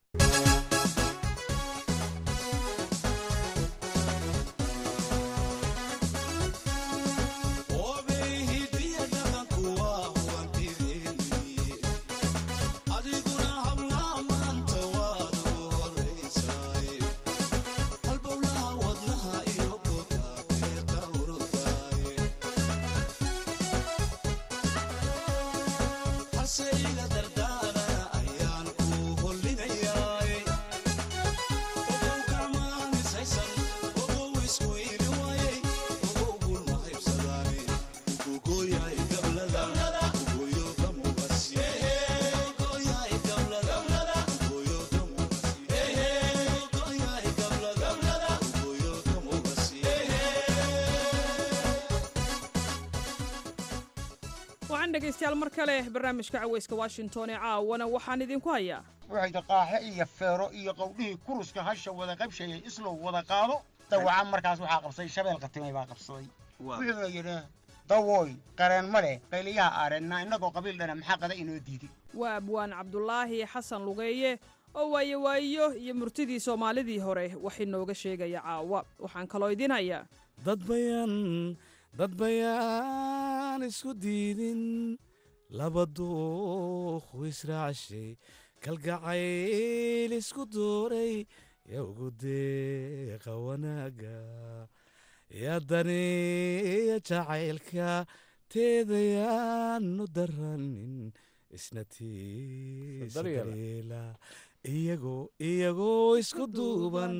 K: dhegaystayaal mar kale barnaamijka caweyska washington ee caawana waxaan idinku hayaa
L: waxayda qaaxe iyo feero iyo qowdhihii kuruska hasha wada qabshayay islow wada qaado dawaca markaas waxaa qabsaday shabeel qatimay baa qabsaday wuxuuna yidhi dawooy qareen ma leh qayliyaha aareenna innagoo qabiil dhana maxaa qada inoo diiday
K: waa abwaan cabdulaahi xasan lugeeye oo waayo waayo iyo murtidii soomaalidii hore wax inooga sheegaya caawa waxaan kaloo idin hayaa
D: dad bayaan dad bayaan isku diidin laba duuqu israacshay kalgacayl isku dooray yaa ugu deeqa wanaaga yaa daneeya jacaylka teedayaanu daranin isna tiisa dareela iyagoo iyagoo isku duuban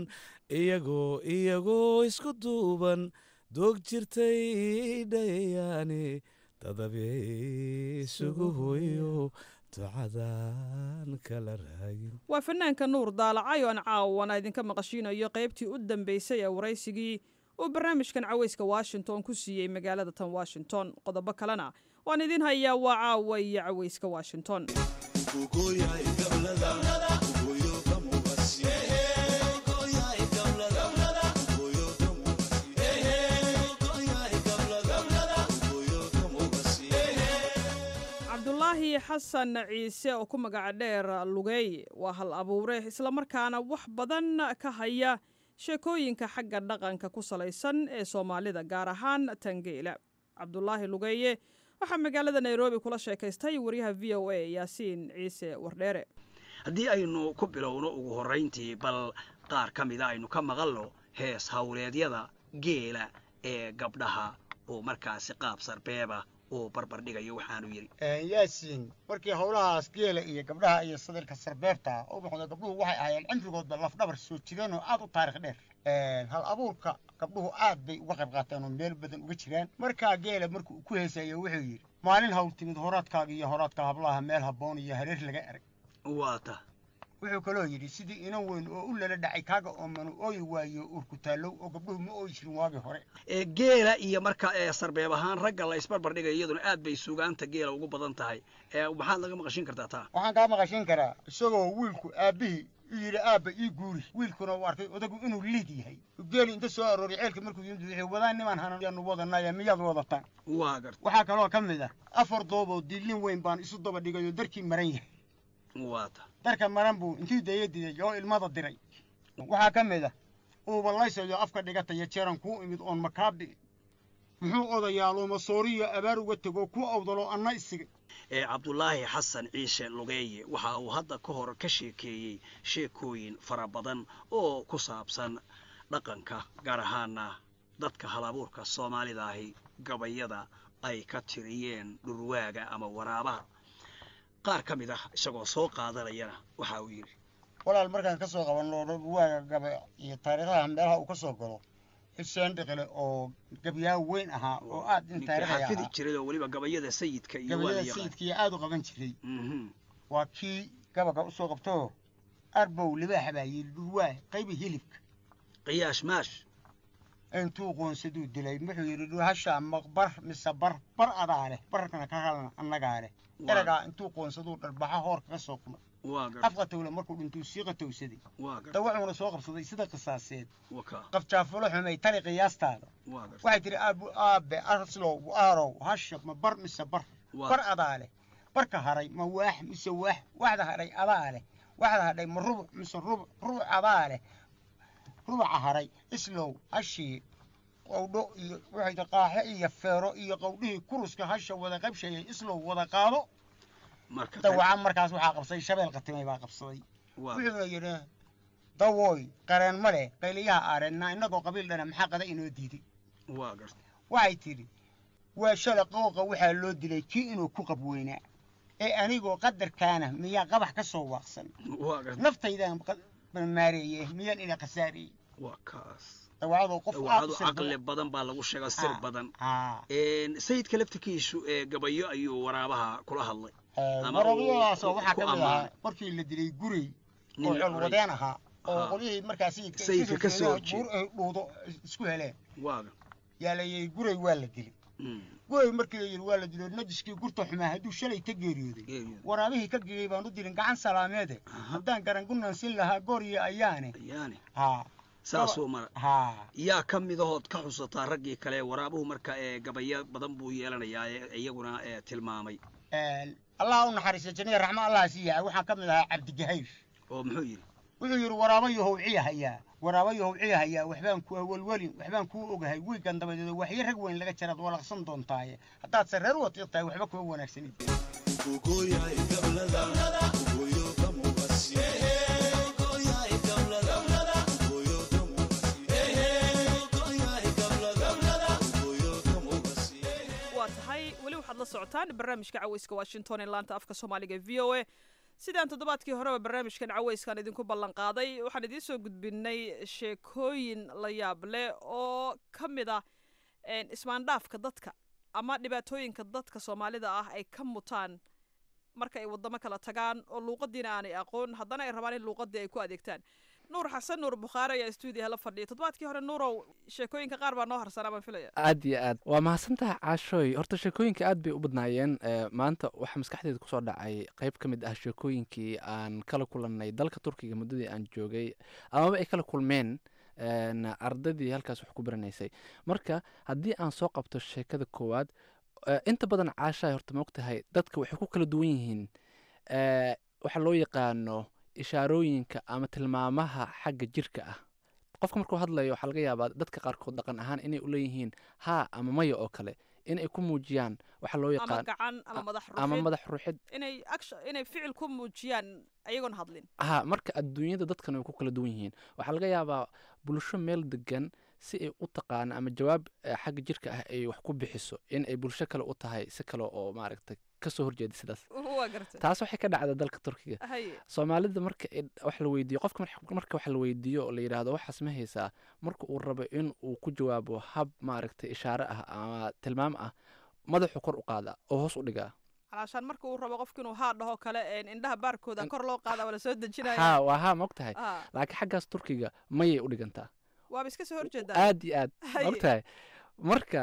D: iyagoo iyagoo isku duuban doog jirtay dhayayaane dadabee isugu hooyo ducadan kala raagin.
K: waa fanaanka nuur daalacay oo aan caawana idinka maqashiinayo qaybtii u dambaysay ee waraysigii uu barnaamijkan cawayska washington ku siiyey magaalada tan washington. qodobo kalena waan idin hayaa waa caawa iyo cawayska washington. cabdulaahi xasan ciise oo ku magaca dheer lugeey waa hal abuure islamarkaana wax badan ka haya sheekooyinka xagga dhaqanka ku salaysan ee soomaalida gaar ahaan tangeela. cabdulaahi lugeeye waxaa magaalada nairobi kula sheekaystay waryaha v o a yaasiin ciise wardheere.
M: haddii aynu ku bilowno ugu horrayntii bal qaar ka mida aynu ka maqalno hees hawleedyada geela ee gabdhaha oo markaasi qaab sarbeeba oo barbar dhigayo waxaanu yidhi
L: yaasiin markii howlahaas geela iyo gabdhaha iyo sadirka sarbeebta u noqda gabdhuhu waxay ahaayeen cimrigoodba lafdhabar soo jireen oo aad u taarikh dheer hal abuurka gabdhuhu aad bay uga qayb qaateen oo meel badan uga jiraan. markaa geela markuu ku heesayo wuxuu yidhi maalin hawl timid horaadkaaga iyo horaadka hablaha meel habboon iyo hareer laga erag.
M: waata
L: wuxuu kaloo yidhi sidii inan weyn oo u lala dhacay kaaga oo manu ooyi waayo uurku taallow oo gabdhuhu ma ooyi jirin waagii hore.
M: geela iyo marka sarbeeb ahaan ragga la isbarbar dhigay iyaduna aad bay suugaanta geela ugu badan tahay. maxaad laga maqashin kartaa taa?
L: waxaan kaa maqashin karaa isagoo wiilku aabbihii u yidhi aabba ii guuri wiilkuna uu arkay odagu inuu liid yahay geeli inta soo arooray ceelka markuu yimid wuxuu wadaan nimaan hanaanu wadanaya miyaad wadataan.
M: waa garta
L: waxaa kaloo ka mid ah afar dooboo diilin weyn baan isu daba dhigayoo darkii maran yahay.
M: waata
L: darka maran buu intii dayadiday oo ilmada diray. waxaa ka mid ah uubalaysayo afka dhigataya jeeran kuu imid oon makaabi muxuu odayaalo masooriyo abaar uga tego ku awdalo anna isigay.
M: ee cabdulaahi xasan ciise lugeeye waxa uu hadda ka hor ka sheekeeyey sheekooyin fara badan oo ku saabsan dhaqanka gaar ahaana dadka halabuurka soomaalida ahi gabayada ay ka tiriyeen dhurwaaga ama waraabaha. qaar ka mid ah isagoo soo qaadanayana waxa uu yidhi
L: walaal markaan ka soo qabanno dhurwaaga gabay iyo taariikhdaha meelaha uu ka soo galo xuseen dhiqile oo gabyaa weyn ahaa oo aad in taariikhaya
M: xafidi jiray oo weliba gabayada sayidka iyo
L: gabayada sayidka iyo aad u qaban jiray. waa kii gabaga u soo qabto arbow libaaxa baa yidhi dhurwaa qaybi hilibka
M: qiyaash maash
L: intuu qoonsaduu dilay wuxuu yidhi dhuhasha maqbar mise bar bar adaa leh barkana ka halna annagaa leh eragaa intuu qoonsaduu dharbaxa hoor kaga soo qumay afqatowle markuu dhintuu sii qatowsaday dawacuuna soo qabsaday sida qisaaseed qafjaafulo xumay tali qiyaastaada waxay tihi aabu aabe arslow aarow hasha ma bar mise bar bar adaa leh barka haray ma waax mise waax waxda hadhay adaa leh waxda hadhay ma rubuc mise rubuc rubuc adaa leh rubuca haray islow hashii qowdho iyo waxay tihi qaaxe iyo feero iyo qowdhihii kuruska hasha wada qabshayay islow wada qaado dawaca markaas waxaa qabsaday shabeel qatimay baa qabsaday wuxuuna yidhi dawooy qareen ma leh qayliyaha aareenna innagoo qabiil dhana maxaa qada inoo diiday. waxay tidhi waa shala qooqa waxaa loo dilay kii inuu ku qab weynaa ee anigoo qadarkaana miyaa qabax ka soo waaqsan naftaydaan maareeye miyaan ina khasaareeyey. dawacadoo qof
M: dawacadu caqli badan baa lagu sheega sir badan. sayidka laftikiisu ee gabayo ayuu waraabaha kula hadlay
L: warabiyadaasoo waxaa ka mid ahaa markii la dilay guray oo col wadeen ahaa oo qolyihii markaa
M: sayidka ka soo
L: dhuudo isku heleen yaa la yidhi guray waa la dilay. guray markii la yidhi waa la dilay najiskii gurta xumaa hadduu shalay ka geeriyooday waraabihii ka gegay baan u dilin gacan salaameede haddaan garan gunansin lahaa gooriyo ayaane
M: saasuu mara yaa ka midahood ka xusataa raggii kale waraabuhu marka ee gabaya badan buu yeelanayaa iyaguna tilmaamay.
L: allah u naxariisto jannada raxma allah siiyaa waxaan ka mid ahaa cabdigahayr
M: oo muxuu yidhi
L: wuxuu yidhi waraabayo howciya hayaa waraabayo howciya hayaa waxbaan ku awalwelin waxbaan kuu ogahay wiigan dabadeed waxyo rag weyn laga jaraad walaqsan doontaaye haddaad se reer watiiq tahay waxba kuma wanaagsanin.
K: waxaad la socotaan barnaamijka cawayska washington ee laanta afka soomaaliga v o a sidaan toddobaadkii horeba barnaamijkan cawayskaan idinku ballan qaaday waxaan idiin soo gudbinay sheekooyin la yaab leh oo ka mid ah ismaandhaafka dadka ama dhibaatooyinka dadka soomaalida ah ay ka mutaan marka ay waddamo kala tagaan oo luuqadiina aanay aqoon haddana ay rabaan in luuqadii ay ku adeegtaan. nuur xasan nuur bukhaari ayaa stuudiyaha la fadhiya. toddobaadkii hore nuurow sheekooyinka qaar baa noo harsanaa baan filaya.
N: aad iyo aad waa mahadsantaha caashooy. horta sheekooyinka aad bay u badnaayeen. maanta waxaa maskaxdeeda kusoo dhacay qayb ka mid ah sheekooyinkii aan kala kulannay dalka turkiga muddadii aan joogay amaba ay kala kulmeen ardaydii halkaas wax ku baranaysay. marka haddii aan soo qabto sheekada koowaad, inta badan caashaay horta ma ogtahay dadka waxay ku kala duwan yihiin waxa loo yaqaano ishaarooyinka ama tilmaamaha xagga jirka ah. qofka markuu hadlayo waxaa laga yaabaa dadka qaarkood dhaqan ahaan inay u leeyihiin haa ama maya oo kale inay ku muujiyaan waxa loo yaqaan ama madax ruuxid
K: inay inay ficil ku muujiyaan ayagoon hadlin.
N: ha marka adduunyada dadkan way ku kala duwan yihiin. waxaa laga yaabaa bulsho meel degan si ay u taqaano ama jawaab xagga jirka ah ay wax ku bixiso in ay bulsho kale u tahay si kale oo maaragtay kasoo horjeeda sidaas. taas waxay ka dhacda dalka turkiga. soomaalida marka wax la weydiiyo qofka marka wax la weydiiyo oo la yidhaahdo waxaas ma haysaa, marka uu rabo in uu ku jawaabo hab maaragtay ishaare ah ama tilmaam ah madaxu kor u qaada oo hoos u dhigaa.
K: calaashaan marka uu rabo qofka inuu haa dhaho kale indhaha baarkooda kor loo qaada wala soo dejinaya.
N: ha waa haa ma ogtahay. laakiin xaggaas turkiga mayay u dhigantaa.
K: waaba iska soo horjeedaa.
N: aad iyo aad ma ogtahay. marka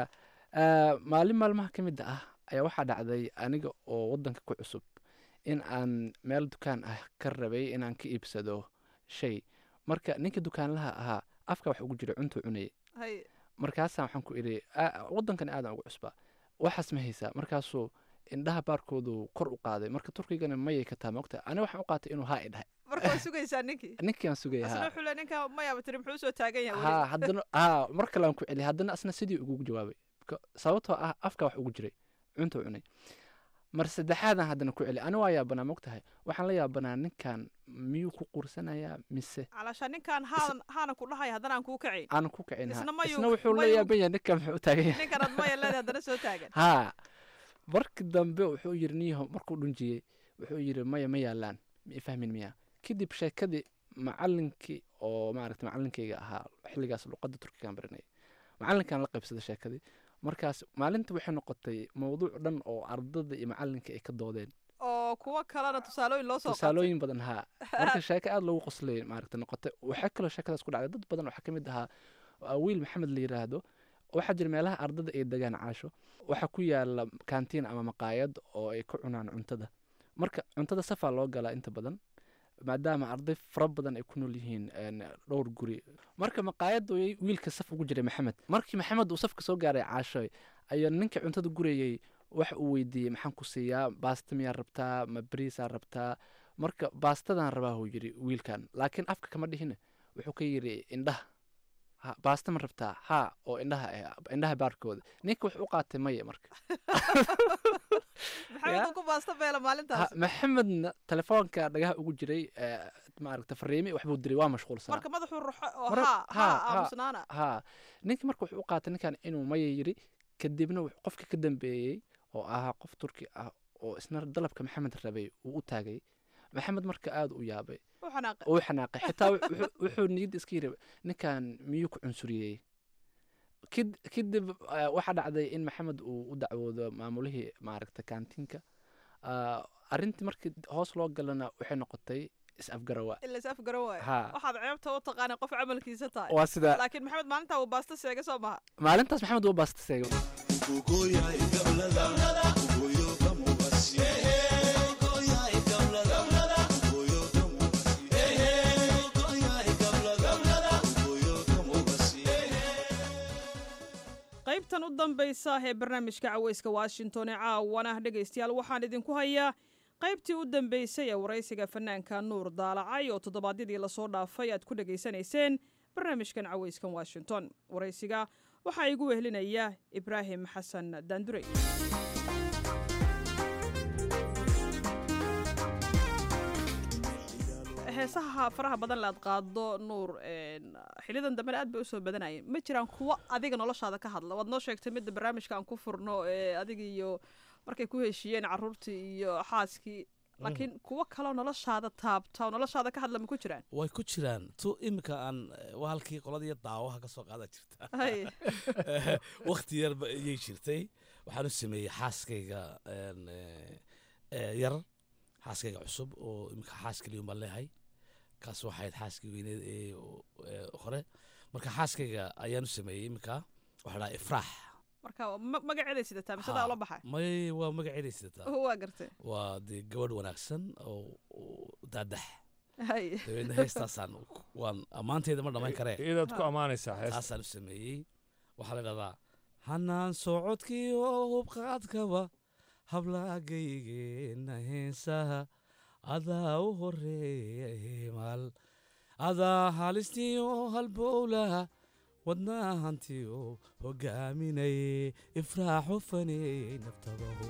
N: maalin maalmaha ka mid ah ayaa waxaa dhacday aniga oo waddanka ku cusub in aan meel dukaan ah ka rabay inaan ka iibsado shay. marka ninka dukaanlaha ahaa afka wax ugu jira cuntuu cunayay. markaasaa waxaan ku idhi waddankan aadan ugu cusbaa waxaas ma haysaa. markaasuu indhaha baarkoodu kor u qaaday. marka turkigana mayay ka taa maogtahay. aniga waxaan u qaatay inuu haa i dhahay.
K: marka waa sugaysaa ninkii
N: ninkii aan sugaya.
K: asna wuxuu leeyahay ninka mayaaba tiri muxuu soo taagan yahay.
N: ha haddana ha mar kale aan ku celiyay haddana asna sidii ugu jawaabay sababtoo ah afka wax ugu jiray cuntuu cunay. mar saddexaadan haddana ku celi ani waa yaabanaa mogtahay. waxaan la yaabanaa ninkan miyuu ku quursanayaa mise
K: calaashaan ninkan haan haana ku dhahaya haddana aan kuu kacin
N: aan ku kacin isna wuxuu la yaaban yahay ninkan muxuu taagan yahay
K: ninkan aad maya leedahay haddana soo taagan.
N: ha marki dambe wuxuu yiri niyaho markuu dhunjiyey wuxuu yiri maya ma yaalaan ma ifahmin miya. kadib sheekadii macalinkii oo maaragtay macalinkayga ahaa xilligaas luqadda turkigaan baranayay macalinkaan la qaybsaday sheekadii. markaas maalinta waxay noqotay mawduuc dhan oo ardada iyo macalinka ay ka doodeen
K: oo kuwa kalena tusaalooyin loo soo qaatay.
N: tusaalooyin badan haa. marka sheeko aad loogu qoslay maaragtay noqotay. waxaa kaloo sheekadaas ku dhacday dad badan waxaa ka mid ahaa wiil maxamed la yiraahdo. waxaa jira meelaha ardada ay degaan caasho waxaa ku yaala kantiin ama maqaayad oo ay ku cunaan cuntada. marka cuntada safaa loo galaa inta badan maadaama arday fara badan ay ku nool yihiin dhowr guri. marka maqaayadda wiilka saf ugu jiray maxamed. markii maxamed uu safka soo gaaray caashoy ayaa ninka cuntada gurayay wax uu weydiiyey maxaan ku siiyaa baasta miyaa rabtaa ma bariisaa rabtaa. marka baastadaan rabaa uu yidhi wiilkan laakiin afka kama dhihine wuxuu ka yidhi indhaha baasta ma rabtaa haa oo indhaha indhaha baarkooda. ninka wuxuu u qaatay maya marka
K: maxamed ku baasta beela maalintaas.
N: maxamedna telefoonka dhagaha ugu jiray maaragta fariimi waxbuu diray waa mashquulsanaa.
K: marka madaxuu ruxo oo haa haa aamusnaana.
N: haa ninka marka wuxuu u qaatay ninkan inuu maya yidhi. kadibna qofka ka dambeeyey oo ahaa qof turki ah oo isna dalabka maxamed rabay uu u taagay. maxamed marka aada u yaabay uu xanaaqay xitaa wuxuu niyadda iska yiri ninkan miyuu ku cunsuriyey. kadib waxaa dhacday in maxamed uu u dacwoodo maamulihii maaragta kaantiinka. arrintii markii hoos loo galana waxay noqotay is-afgarawa.
K: ila is-afgarawa waxaad ceebta u taqaanay qof camalkiisa tahay.
N: waa sidaa.
K: laakiin maxamed maalintaa uu baasta seegay soo maha.
N: maalintaas maxamed wuu baasta seegay.
K: qaybtan u dambaysa ee barnaamijka cawayska washington ee caawana dhegaystayaal waxaan idinku hayaa qaybtii u dambaysay ee waraysiga fanaanka nuur daalacay oo toddobaadyadii lasoo dhaafay aad ku dhegaysanayseen barnaamijkan cawayskan washington. waraysiga waxaa igu wehlinaya ibraahim xasan daandurey. heesaha faraha badan la ad qaado nuur xilidan dambena aad bay usoo badanayeen. ma jiraan kuwo adiga noloshaada ka hadla? waad noo sheegtay midda barnaamijka aan ku furno ee adiga iyo markay ku heshiiyeen caruurtii iyo xaaskii laakiin kuwo kaloo noloshaada taabta oo noloshaada ka hadla ma ku jiraan
D: way ku jiraan tu iminka aan waa halkii qoladii daawaha ka soo qaada jirta wakti yar ayay jirtay waxaan u sameeyey xaaskayga yar xaaskayga cusub oo iminka xaas keliyun baan leehay kaas waxayd xaaskii weyneed ee hore marka xaaskayga ayaan u sameeyey iminka waxaa dhaha ifraax
K: marka magaceeday sidataa mise daa ula baxay
D: may waa magaceeday sidataa
K: waa gartay
D: waa dee gabadh wanaagsan oo daadax dabeedna heestaasaan waan ammaanteeda ma dhammayn karee
O: iyadood ku ammaanaysaa heesta
D: taasaan u sameeyey waxaa la dhahdaa hanaan socodkii oo hubqaadkaba hablaagaygeena heesaha adaa u horeeya himaal adaa halistii oo halbowlaha wadnaahantii oo hogaaminay ifraaxu faneeyey naftabahu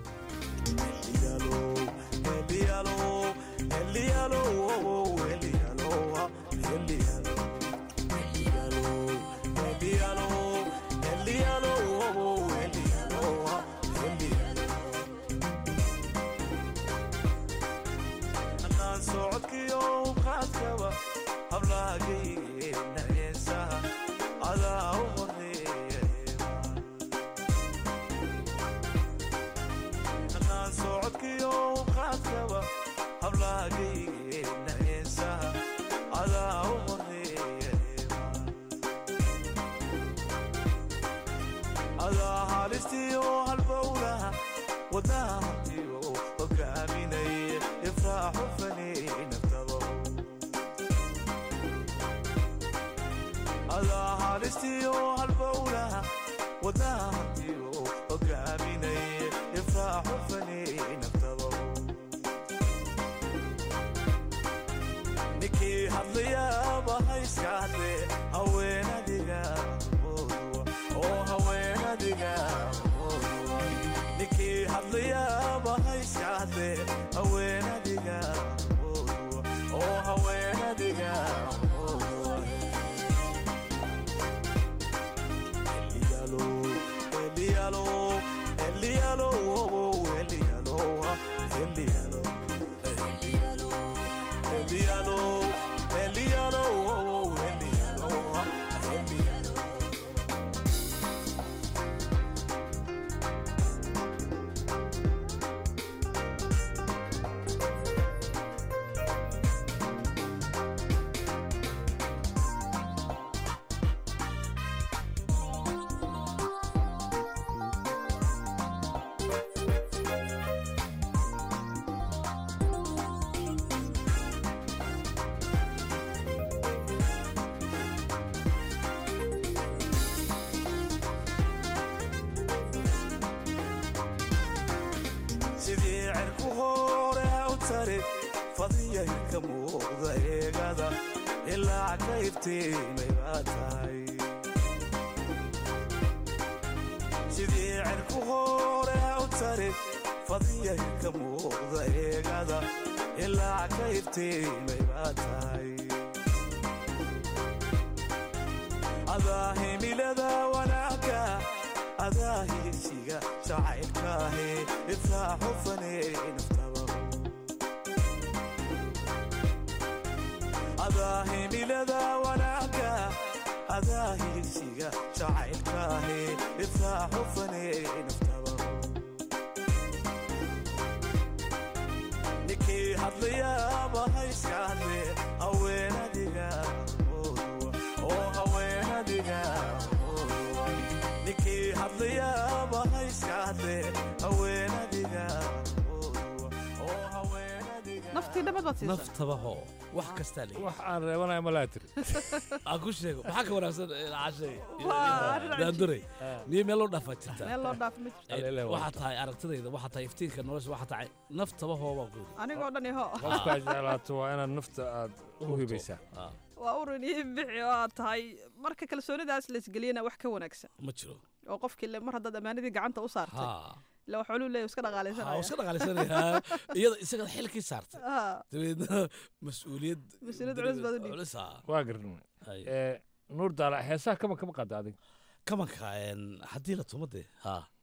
D: naftabaho wax kastaa leeyahay
O: wax aan reebanaya ma laa tiri
D: aan ku sheego maxaa ka wanaagsan cashay daanduray miye meel loo dhaafaa jirtaa
K: meel loo dhaaf ma jirto
D: waxaa tahay aragtidayda waxaa tahay iftiinka nolosha waxaa tahay naftabahoo baa ku
K: anigoo dhan iho
O: qofkaa jeclaato waa inaad nafta aad u hibaysaa
K: waa urin iyo bixi oo aad tahay marka kalsoonidaas la isgeliyana wax ka wanaagsan
D: ma jiro
K: oo qofkii mar haddaad ammaanadii gacanta u saartay ila waxooluu leeyahay iska dhaqaalaysanaya
D: iska dhaqaalaysanaya iyada isaga xilkii saartay dabeedna mas'uuliyad
K: mas'uuliyad culus baad u dhiibtay
O: waa garnay nuur daala heesaha kaman kama qaada adiga
D: kamanka haddii la tumo dee ha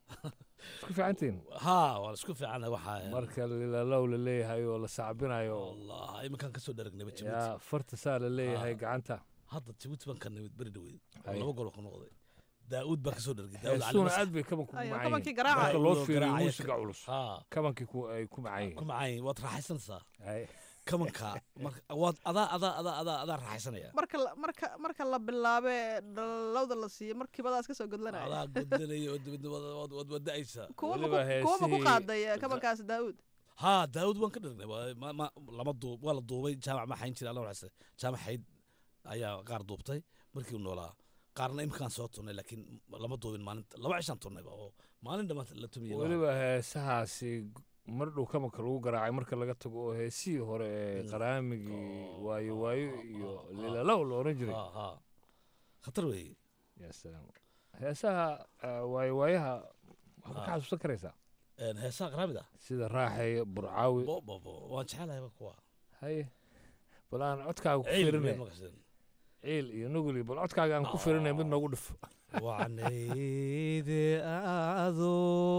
O: isku fiicantiin
D: haa waa isku fiicana waxaa
O: marka lilalow la leeyahay oo la sacbinayo
D: allah iminkaan kasoo dharagnay
O: yaa farta saa la leeyahay gacanta
D: hadda jabuuti baan ka nimid beri dhaweyd laba gol ka noqday daa'uud baan kasoo dhargay
O: daa'uud aad bay kabanku
K: kabankii garaaca
O: loo fiiriyo muusiga culus kabankii ay ku macaan
D: ku macaan waad raaxaysanaysaa kabanka waad adaa adaa adaa adaa adaa raaxaysanaya
K: marka marka marka la bilaabe dhalowda la siiyo markiiba adaa iska soo godlanaya
D: adaa godlanaya oo dibadna waad wada'aysaa
K: kuwa ma ku qaaday kabankaas daa'uud
D: haa daa'uud waan ka dhargnay lama duub waa la duubay jaamac ma xayn jira alla waxaase jaamac xayd ayaa qaar duubtay markii uu noolaa qaarna imkaan soo turnay laakiin lama duubin maalinta laba cishaan turnayba oo maalin dhammaad la tumiye
O: weliba heesahaasi mar dhow kabanka lagu garaacay marka laga tago oo heesihii hore ee qaraamigii waayo waayo iyo lilalow la oran jiray
D: khatar weeye
O: ya salaam heesaha waayo waayaha waxaad ka xasuusan karaysaa
D: heesaha qaraamida
O: sida raaxay burcaawi
D: waan jecelahayba kuwa
O: haye bal aan codkaaga ku fiirinay ciil iyo nuguli bal codkaaga aan ku fiirinay mid noogu dhif
D: wacnayde aado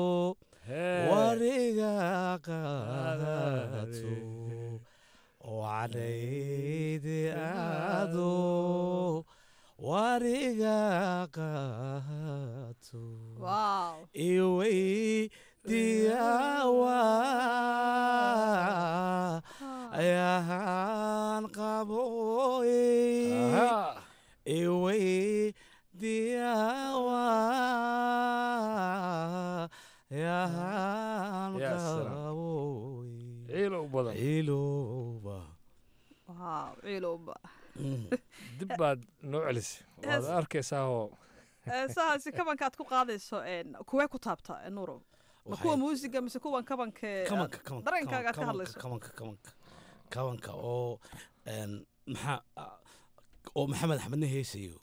D: wariga qaadato wacnayde aado wariga qaato iwey diyawa ayahan qaboy iwey diyawa ayahan qaboy
O: ciilow badan
D: ciilowba
K: ciilowba
O: dib baad noo celisay waad arkaysaa oo
K: heesahaasi kabankaad ku qaadayso kuwee ku taabta nuurow ma kuwa muusiga mise kuwan kabanka dareenkaaga aad ka hadlayso
D: kabanka kabanka kabanka oo maxaa oo maxamed axmedna heesayo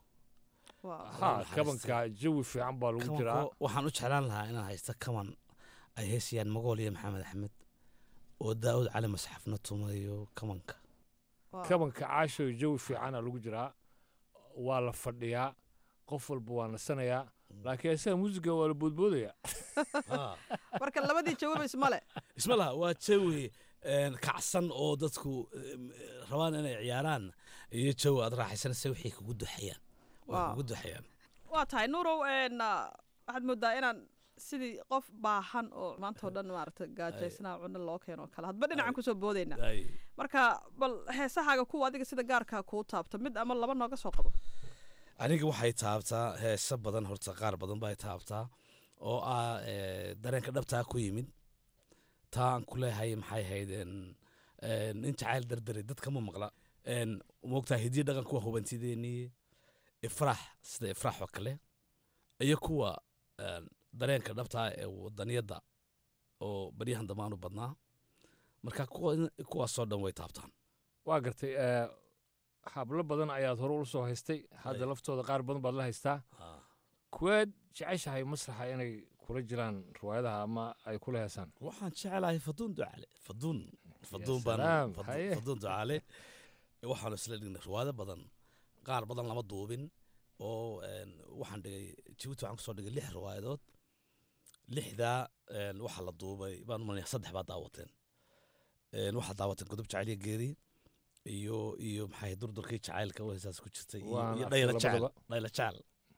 O: ha kabanka jawi fiican baa lagu jiraa
D: waxaan u jeclaan lahaa inaan haysta kaban ay heesayaan magool iyo maxamed axmed oo daa'uud cali masxafna tumayo kabanka
O: kabanka caasho jawi fiicana lagu jiraa waa la fadhiyaa qof walba waa nasanayaa laakiin isaga muusiga waa la boodboodaya
K: marka labadii jawaab ismale
D: isma laha waa jawi kacsan oo dadku rabaan inay ciyaaraan iyo jawi aad raaxaysanaysa wixii kugu duxayaan waa kugu duxayaan
K: waa tahay nuurow waxaad moodaa inaan sidii qof baahan oo maanta oo dhan maaragta gaajaysnaa cunno loo keeno kale hadba dhinacan kusoo boodayna marka bal heesahaaga kuwa adiga sida gaarkaa kuu taabta mid ama laba nooga soo qabo
D: aniga waxay taabtaa heesa badan horta qaar badan bay taabtaa oo ah dareenka dhabtaa ku yimid taan ku leehay maxay ahayd nin jacayl dardaray dadka ma maqla moogtaa hidiyo dhaqan kuwa hubantideenii ifraax sida ifraax oo kale iyo kuwa dareenka dhabtaa ee wadaniyadda oo baryahan damaanu badnaa marka kuwaasoo dhan way taabtaan
O: waa gartay hablo badan ayaad hore ula soo haystay hadda laftooda qaar badan baad la haystaa kuweed jeceshahay masraxa inay kula jiraan riwaayadaha ama ay kula heesaan
D: waxaan jecelahay faduun ducaale faduun faduun baan faduun ducaale waxaanu isla dhignay riwaayado badan qaar badan lama duubin oo waxaan dhigay jabuuti waxaan kusoo dhigay lix riwaayadood lixdaa waxaa la duubay baan umalaya saddex baa daawateen waxaa daawateen godob jacayliya geeri iyo iyo maxay durdurkii jacaylka oo heesaas ku jirtay iyo dhayla jacayl dhayla jacayl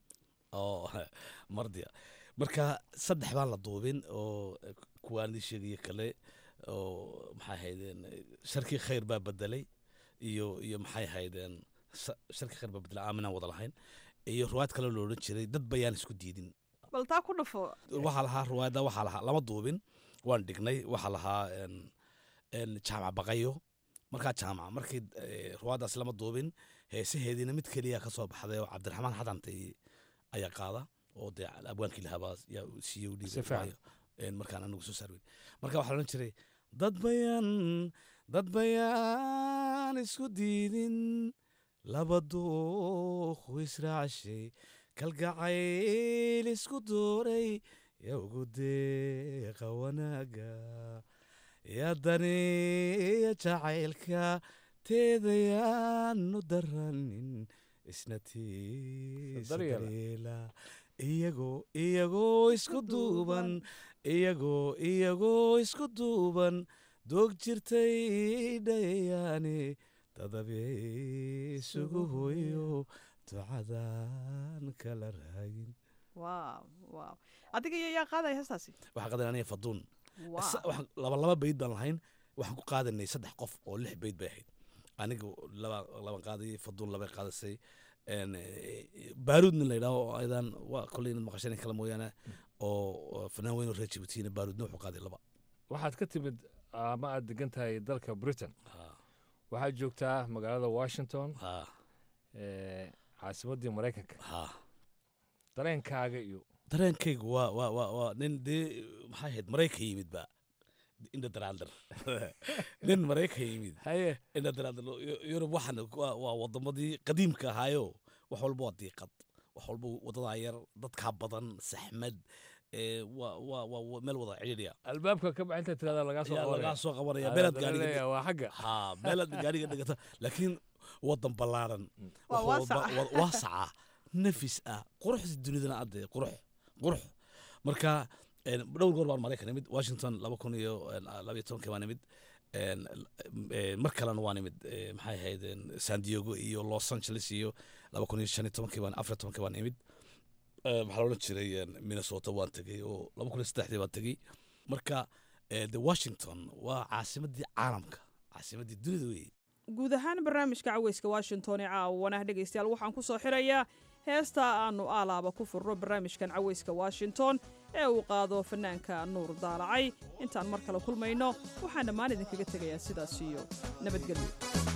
D: oo mardiya marka saddex baan la duubin oo kuwaan sheegaya kale oo maxay ahaydeen sharkii khayr baa bedelay iyo iyo maxay ahaydeen sharkii khayr baa bedelay aaminaan wada lahayn iyo riwaayad kale loo odhan jiray dad bayaan isku diidin
K: bal taa ku dhafo
D: waxaa lahaa riwaayadda waxaa lahaa lama duubin waan dhignay waxaa lahaa jaamac baqayo markaa jaamaca markii riwaayaddaas lama duubin heesaheediina mid keliya ka soo baxday oo cabdiraxmaan xadantay ayaa qaada oo dee abwaankii lahabaa yaa siiye u dhiibay markaan anagu soo saarweyn marka waxaa odhan jiray dad bayaan dad bayaan isku diidin laba duuq israacshay kalgacayl isku dooray yaa ugu deeqa wanaaga yaa daneeya jacaylka teedayaanu daranin isna tiisa daryeela iyagoo iyagoo isku duuban iyagoo iyagoo isku duuban doog jirtay dhayayaane dadabee isugu hoyo ducadan kala raagin
K: waaw waaw adiga iyo yaa qaadaya heestaasi
D: waxaa qadan aniga faduun
K: Wow.
D: Sa- waxaan- laba laba bayd baan lahayn waxaan ku qaadanay saddex qof oo lix bayd bay ahayd aniga laba laba qaadayay faduun laba qaadasay een, eh, baaruudna la yidhaaho oo aydan waa kolley inaad maqasheen in kale mooyaane oo oo fanaan weyn oo reer jibuutiina baaruudna wuxuu qaaday laba
O: waxaad ka timid ama aad degan tahay dalka britain waxaad joogtaa magaalada washington ee, caasimaddii maraykanka dareenkaaga iyo
D: dareenkaygu waa waa waa waa nin dee maxay ahayd maraykan yimid ba indha daraandar nin maraykan yimid
O: haye
D: indha daraandar yurub waxaan waa waa wadamadii qadiimka ahaayo wax walba waa diiqad wax walba wadadaa yar dadkaa badan saxmad ee, waa waa waa meel wada cidhiidhiya
O: albaabka ka baxinta tirada lagaa soo
D: yaa
O: qabanaya
D: lagaa soo qabanaya
O: Adaa
D: meelaad
O: dalaynaya,
D: gaariga
O: waa xagga
D: ha meelaad gaariga dhigata laakiin wadan ballaaran
K: Waa
D: wax walba
K: waasac.
D: wa- waasaca nafis ah quruxda dunidana adde qurux qurux marka een, dhowr goor baan maraykan imid washington laba kun iyo een, labayo tobankii baan imid een, een, mar kalena waan imid ee, maxay ahayd een, san diego iyo los angeles iyo laba kun iyo shan iyo tobankii baan afar iyo tobankii baan imid Ee, maxaa la odhan jiray een, minnesota waan tegey oo laba kun iyo saddexdii baan tegey marka ee, de washington waa caasimadii caalamka caasimadii dunida weeye
K: guud ahaan barnaamijka caweyska washington ee caawana dhegaystayaal waxaan ku soo xirayaa heesta aanu aalaaba ku furno barnaamijkan caweyska washington ee uu qaado fanaanka nuur daalacay intaan mar kale kulmayno waxaan dhammaan idinkaga tegayaa sidaas iyo nabadgelyo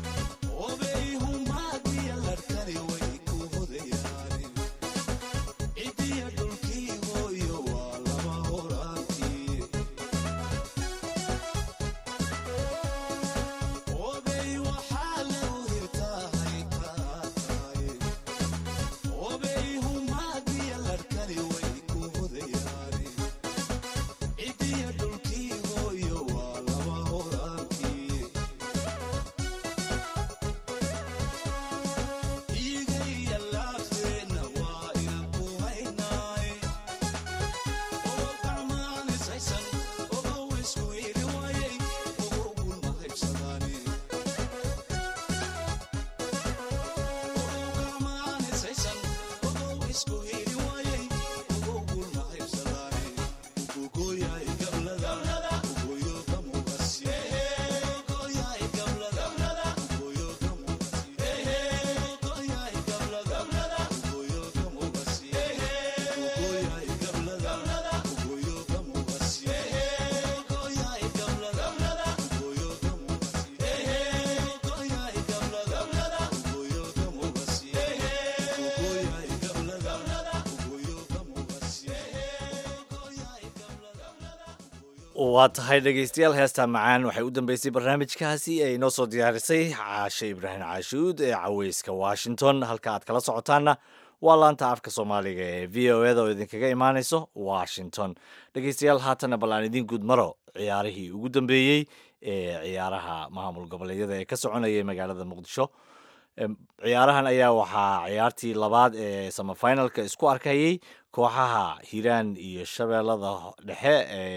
B: waa tahay dhegaystayaal heestaa macaan waxay u dambeysay barnaamijkaasi ay inoo soo diyaarisay caashe ibraahim caashuud ee caweyska washington halka aad kala socotaanna waa laanta afka soomaaliga ee v o eda oo idinkaga imaanayso washington dhegaystayaal haatanna bal aan idiin guud maro ciyaarihii ugu dambeeyey ee ciyaaraha maamul goboleedyada ee ka soconayay magaalada muqdisho ciyaarahan ayaa waxaa ciyaartii labaad ee samafinalka isku arkayay kooxaha hiiraan iyo shabeellada dhexe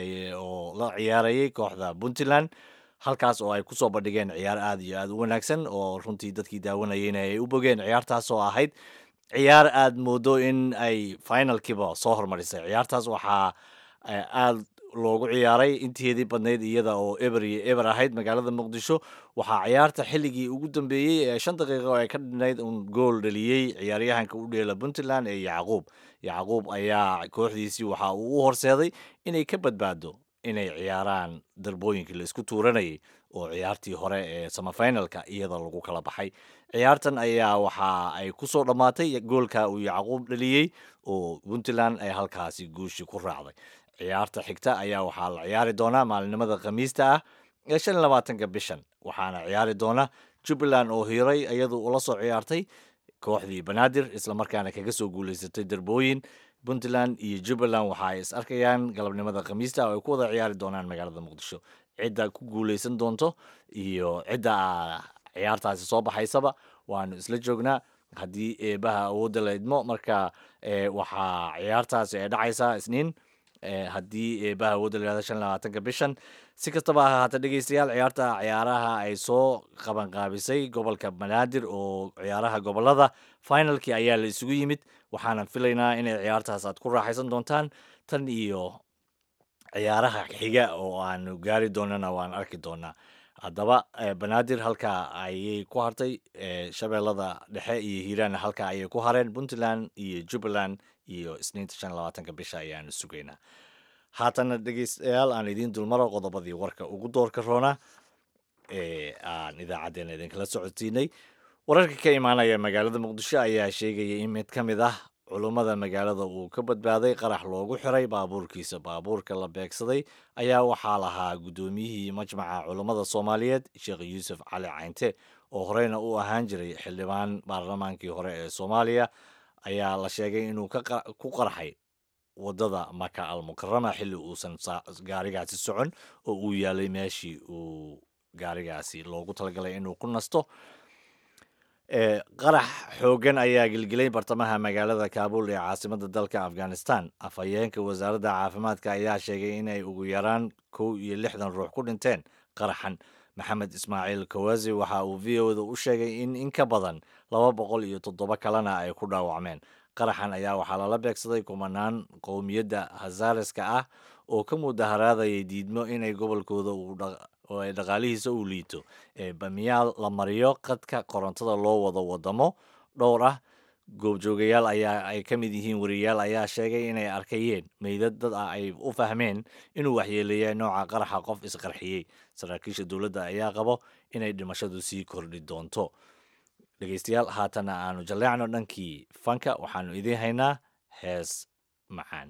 B: oo la ciyaarayay kooxda puntland halkaas oo ay kusoo bandhigeen ciyaar aad iyo aad u wanaagsan oo runtii dadkii daawanayeyna ay u bogeen ciyaartaas oo ahayd ciyaar aad moodo in ay finalkiiba soo hormarisay ciyaartaas waxaa aad loogu ciyaaray inteedii badnayd iyada oo eber iyo eber ahayd magaalada muqdisho waxaa ciyaarta xilligii ugu dambeeyey ee shan daqiiqo ay ka dhinayd un gool dhaliyey ciyaaryahanka u dheela puntland ee yacquub yacquub ayaa kooxdiisii waxa uu u horseeday inay ka badbaado inay ciyaaraan darbooyinkii la isku tuuranayay oo ciyaartii hore ee samafinalka iyada lagu kala baxay ciyaartan ayaa waxa ay kusoo dhammaatay goolka uu yacquub dhaliyey oo puntland ay halkaasi guushi ku raacday ciyaarta xigta ayaa waxaa la ciyaari doonaa maalinimada khamiista ah ee shan iyo labaatanka bishan waxaana ciyaari doona jubbaland oo hiray iyadu ula soo ciyaartay kooxdii banaadir islamarkaana kaga soo guuleysatay darbooyin puntland iyo jubbaland waxa ay is arkayaan galabnimada khamiista oo ay ku wada ciyaari doonaan magaalada muqdisho cidda ku guuleysan doonto iyo cidda ciyaartaasi soo baxaysaba waanu isla joognaa haddii eebaha awoodda la idmo marka waxaa ciyaartaasi ay dhacaysaa isniin haddii eebaha awoodda la yihahdo shan iyo labaatanka bishan si kastaba ha ahaata dhegeystayaal ciyaarta ciyaaraha ay soo qabanqaabisay gobolka banaadir oo ciyaaraha gobolada finalkii ayaa la isugu yimid waxaanan filaynaa inay ciyaartaas aad ku raaxaysan doontaan tan iyo ciyaaraha xiga oo aanu gaari doonana waan arki doonaa haddaba banaadir halkaa ayay ku hartay shabeellada dhexe iyo hiiraan halkaa ayay ku hareen puntland iyo jubbaland iyo isniinta shan iyo labaatanka bisha ayaanu sugaynaa haatana dhegeystayaal aan idiin dulmaro qodobadii warka ugu doorka roona ee aan idaacaddeenna idinkala socodsiinay wararka ka imaanaya magaalada muqdisho ayaa sheegaya in mid ka mid ah culummada magaalada uu ka badbaaday qarax loogu xiray baabuurkiisa baabuurka la beegsaday ayaa waxaa lahaa guddoomiyihii majmaca culummada soomaaliyeed sheekh yuusuf cali caynte oo horeyna u ahaan jiray xildhibaan baarlamaankii hore ee soomaaliya ayaa la sheegay inuu ku qarxay wadada maka almukarama xilli uusan gaarigaasi socon oo uu yaalay meeshii uu gaarigaasi loogu talagalay inuu ku nasto qarax xoogan ayaa gilgilay bartamaha magaalada kaabul ee caasimada dalka afghanistan afhayeenka wasaaradda caafimaadka ayaa sheegay inay ugu yaraan kow iyo lixdan ruux ku dhinteen qaraxan maxamed ismaaciil kawazi waxa uu v o da u sheegay in in ka badan laba boqol iyo toddoba kalena ay ku dhaawacmeen qaraxan ayaa waxaa lala beegsaday kumanaan qowmiyadda hazareska ah oo ka mudaharaadayay diidmo inay gobolkooda oo ay dhaqaalihiisa u liito ee bamiyaal la mariyo qadka korontada loo wado wadamo dhowr ah goobjoogayaal ayaa ay ka mid yihiin wariyaal ayaa sheegay inay arkayeen meydad dad ah ay u fahmeen inuu waxyeeleeyay nooca qaraxa qof isqarxiyey saraakiisha dowladda ayaa qabo inay dhimashadu sii kordhi doonto dhegeystayaal haatana aanu jalleecno dhankii fanka waxaanu idiin haynaa hees macaan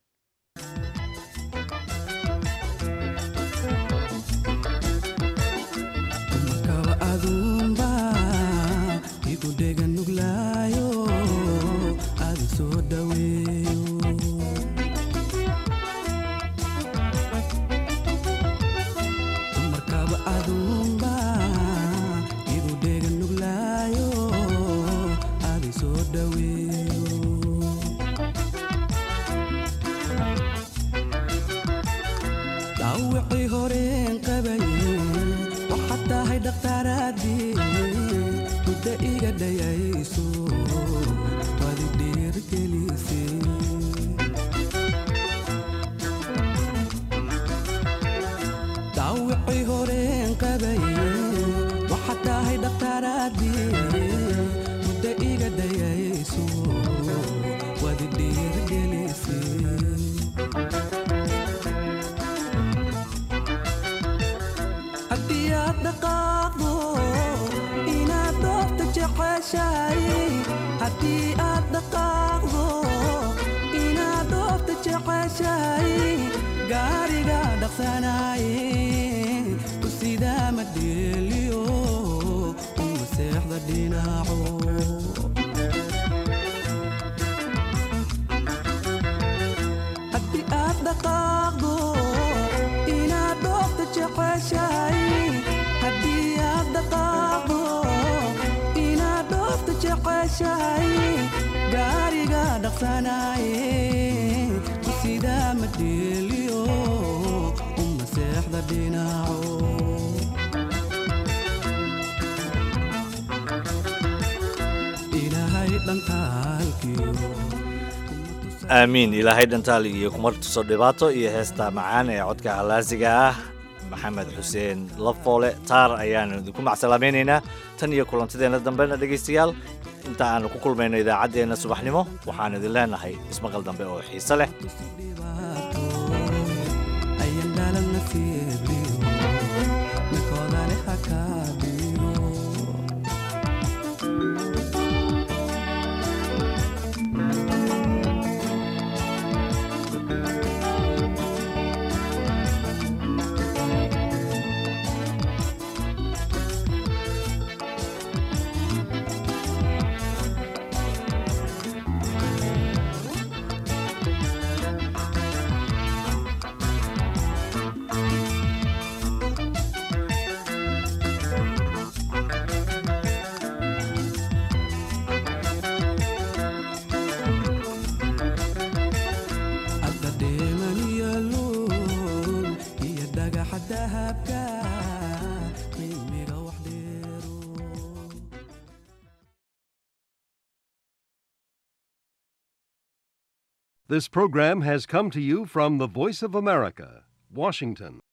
B: aamiin ilaahay dhantaal iyo kuma tuso dhibaato iyo heesta macaan ee codka halaasiga ah maxamed xuseen lafoole taar ayaanu idinku macsalaamaynaynaa tan iyo kulantadeenna dambena dhegaystayaal inta aanu ku kulmayno idaacaddeenna subaxnimo waxaan idin leenahay ismaqal dambe oo xiise leh
P: waxa dahabka qiimiga wax dheero.
Q: This program has come to you from the Voice of America, Washington.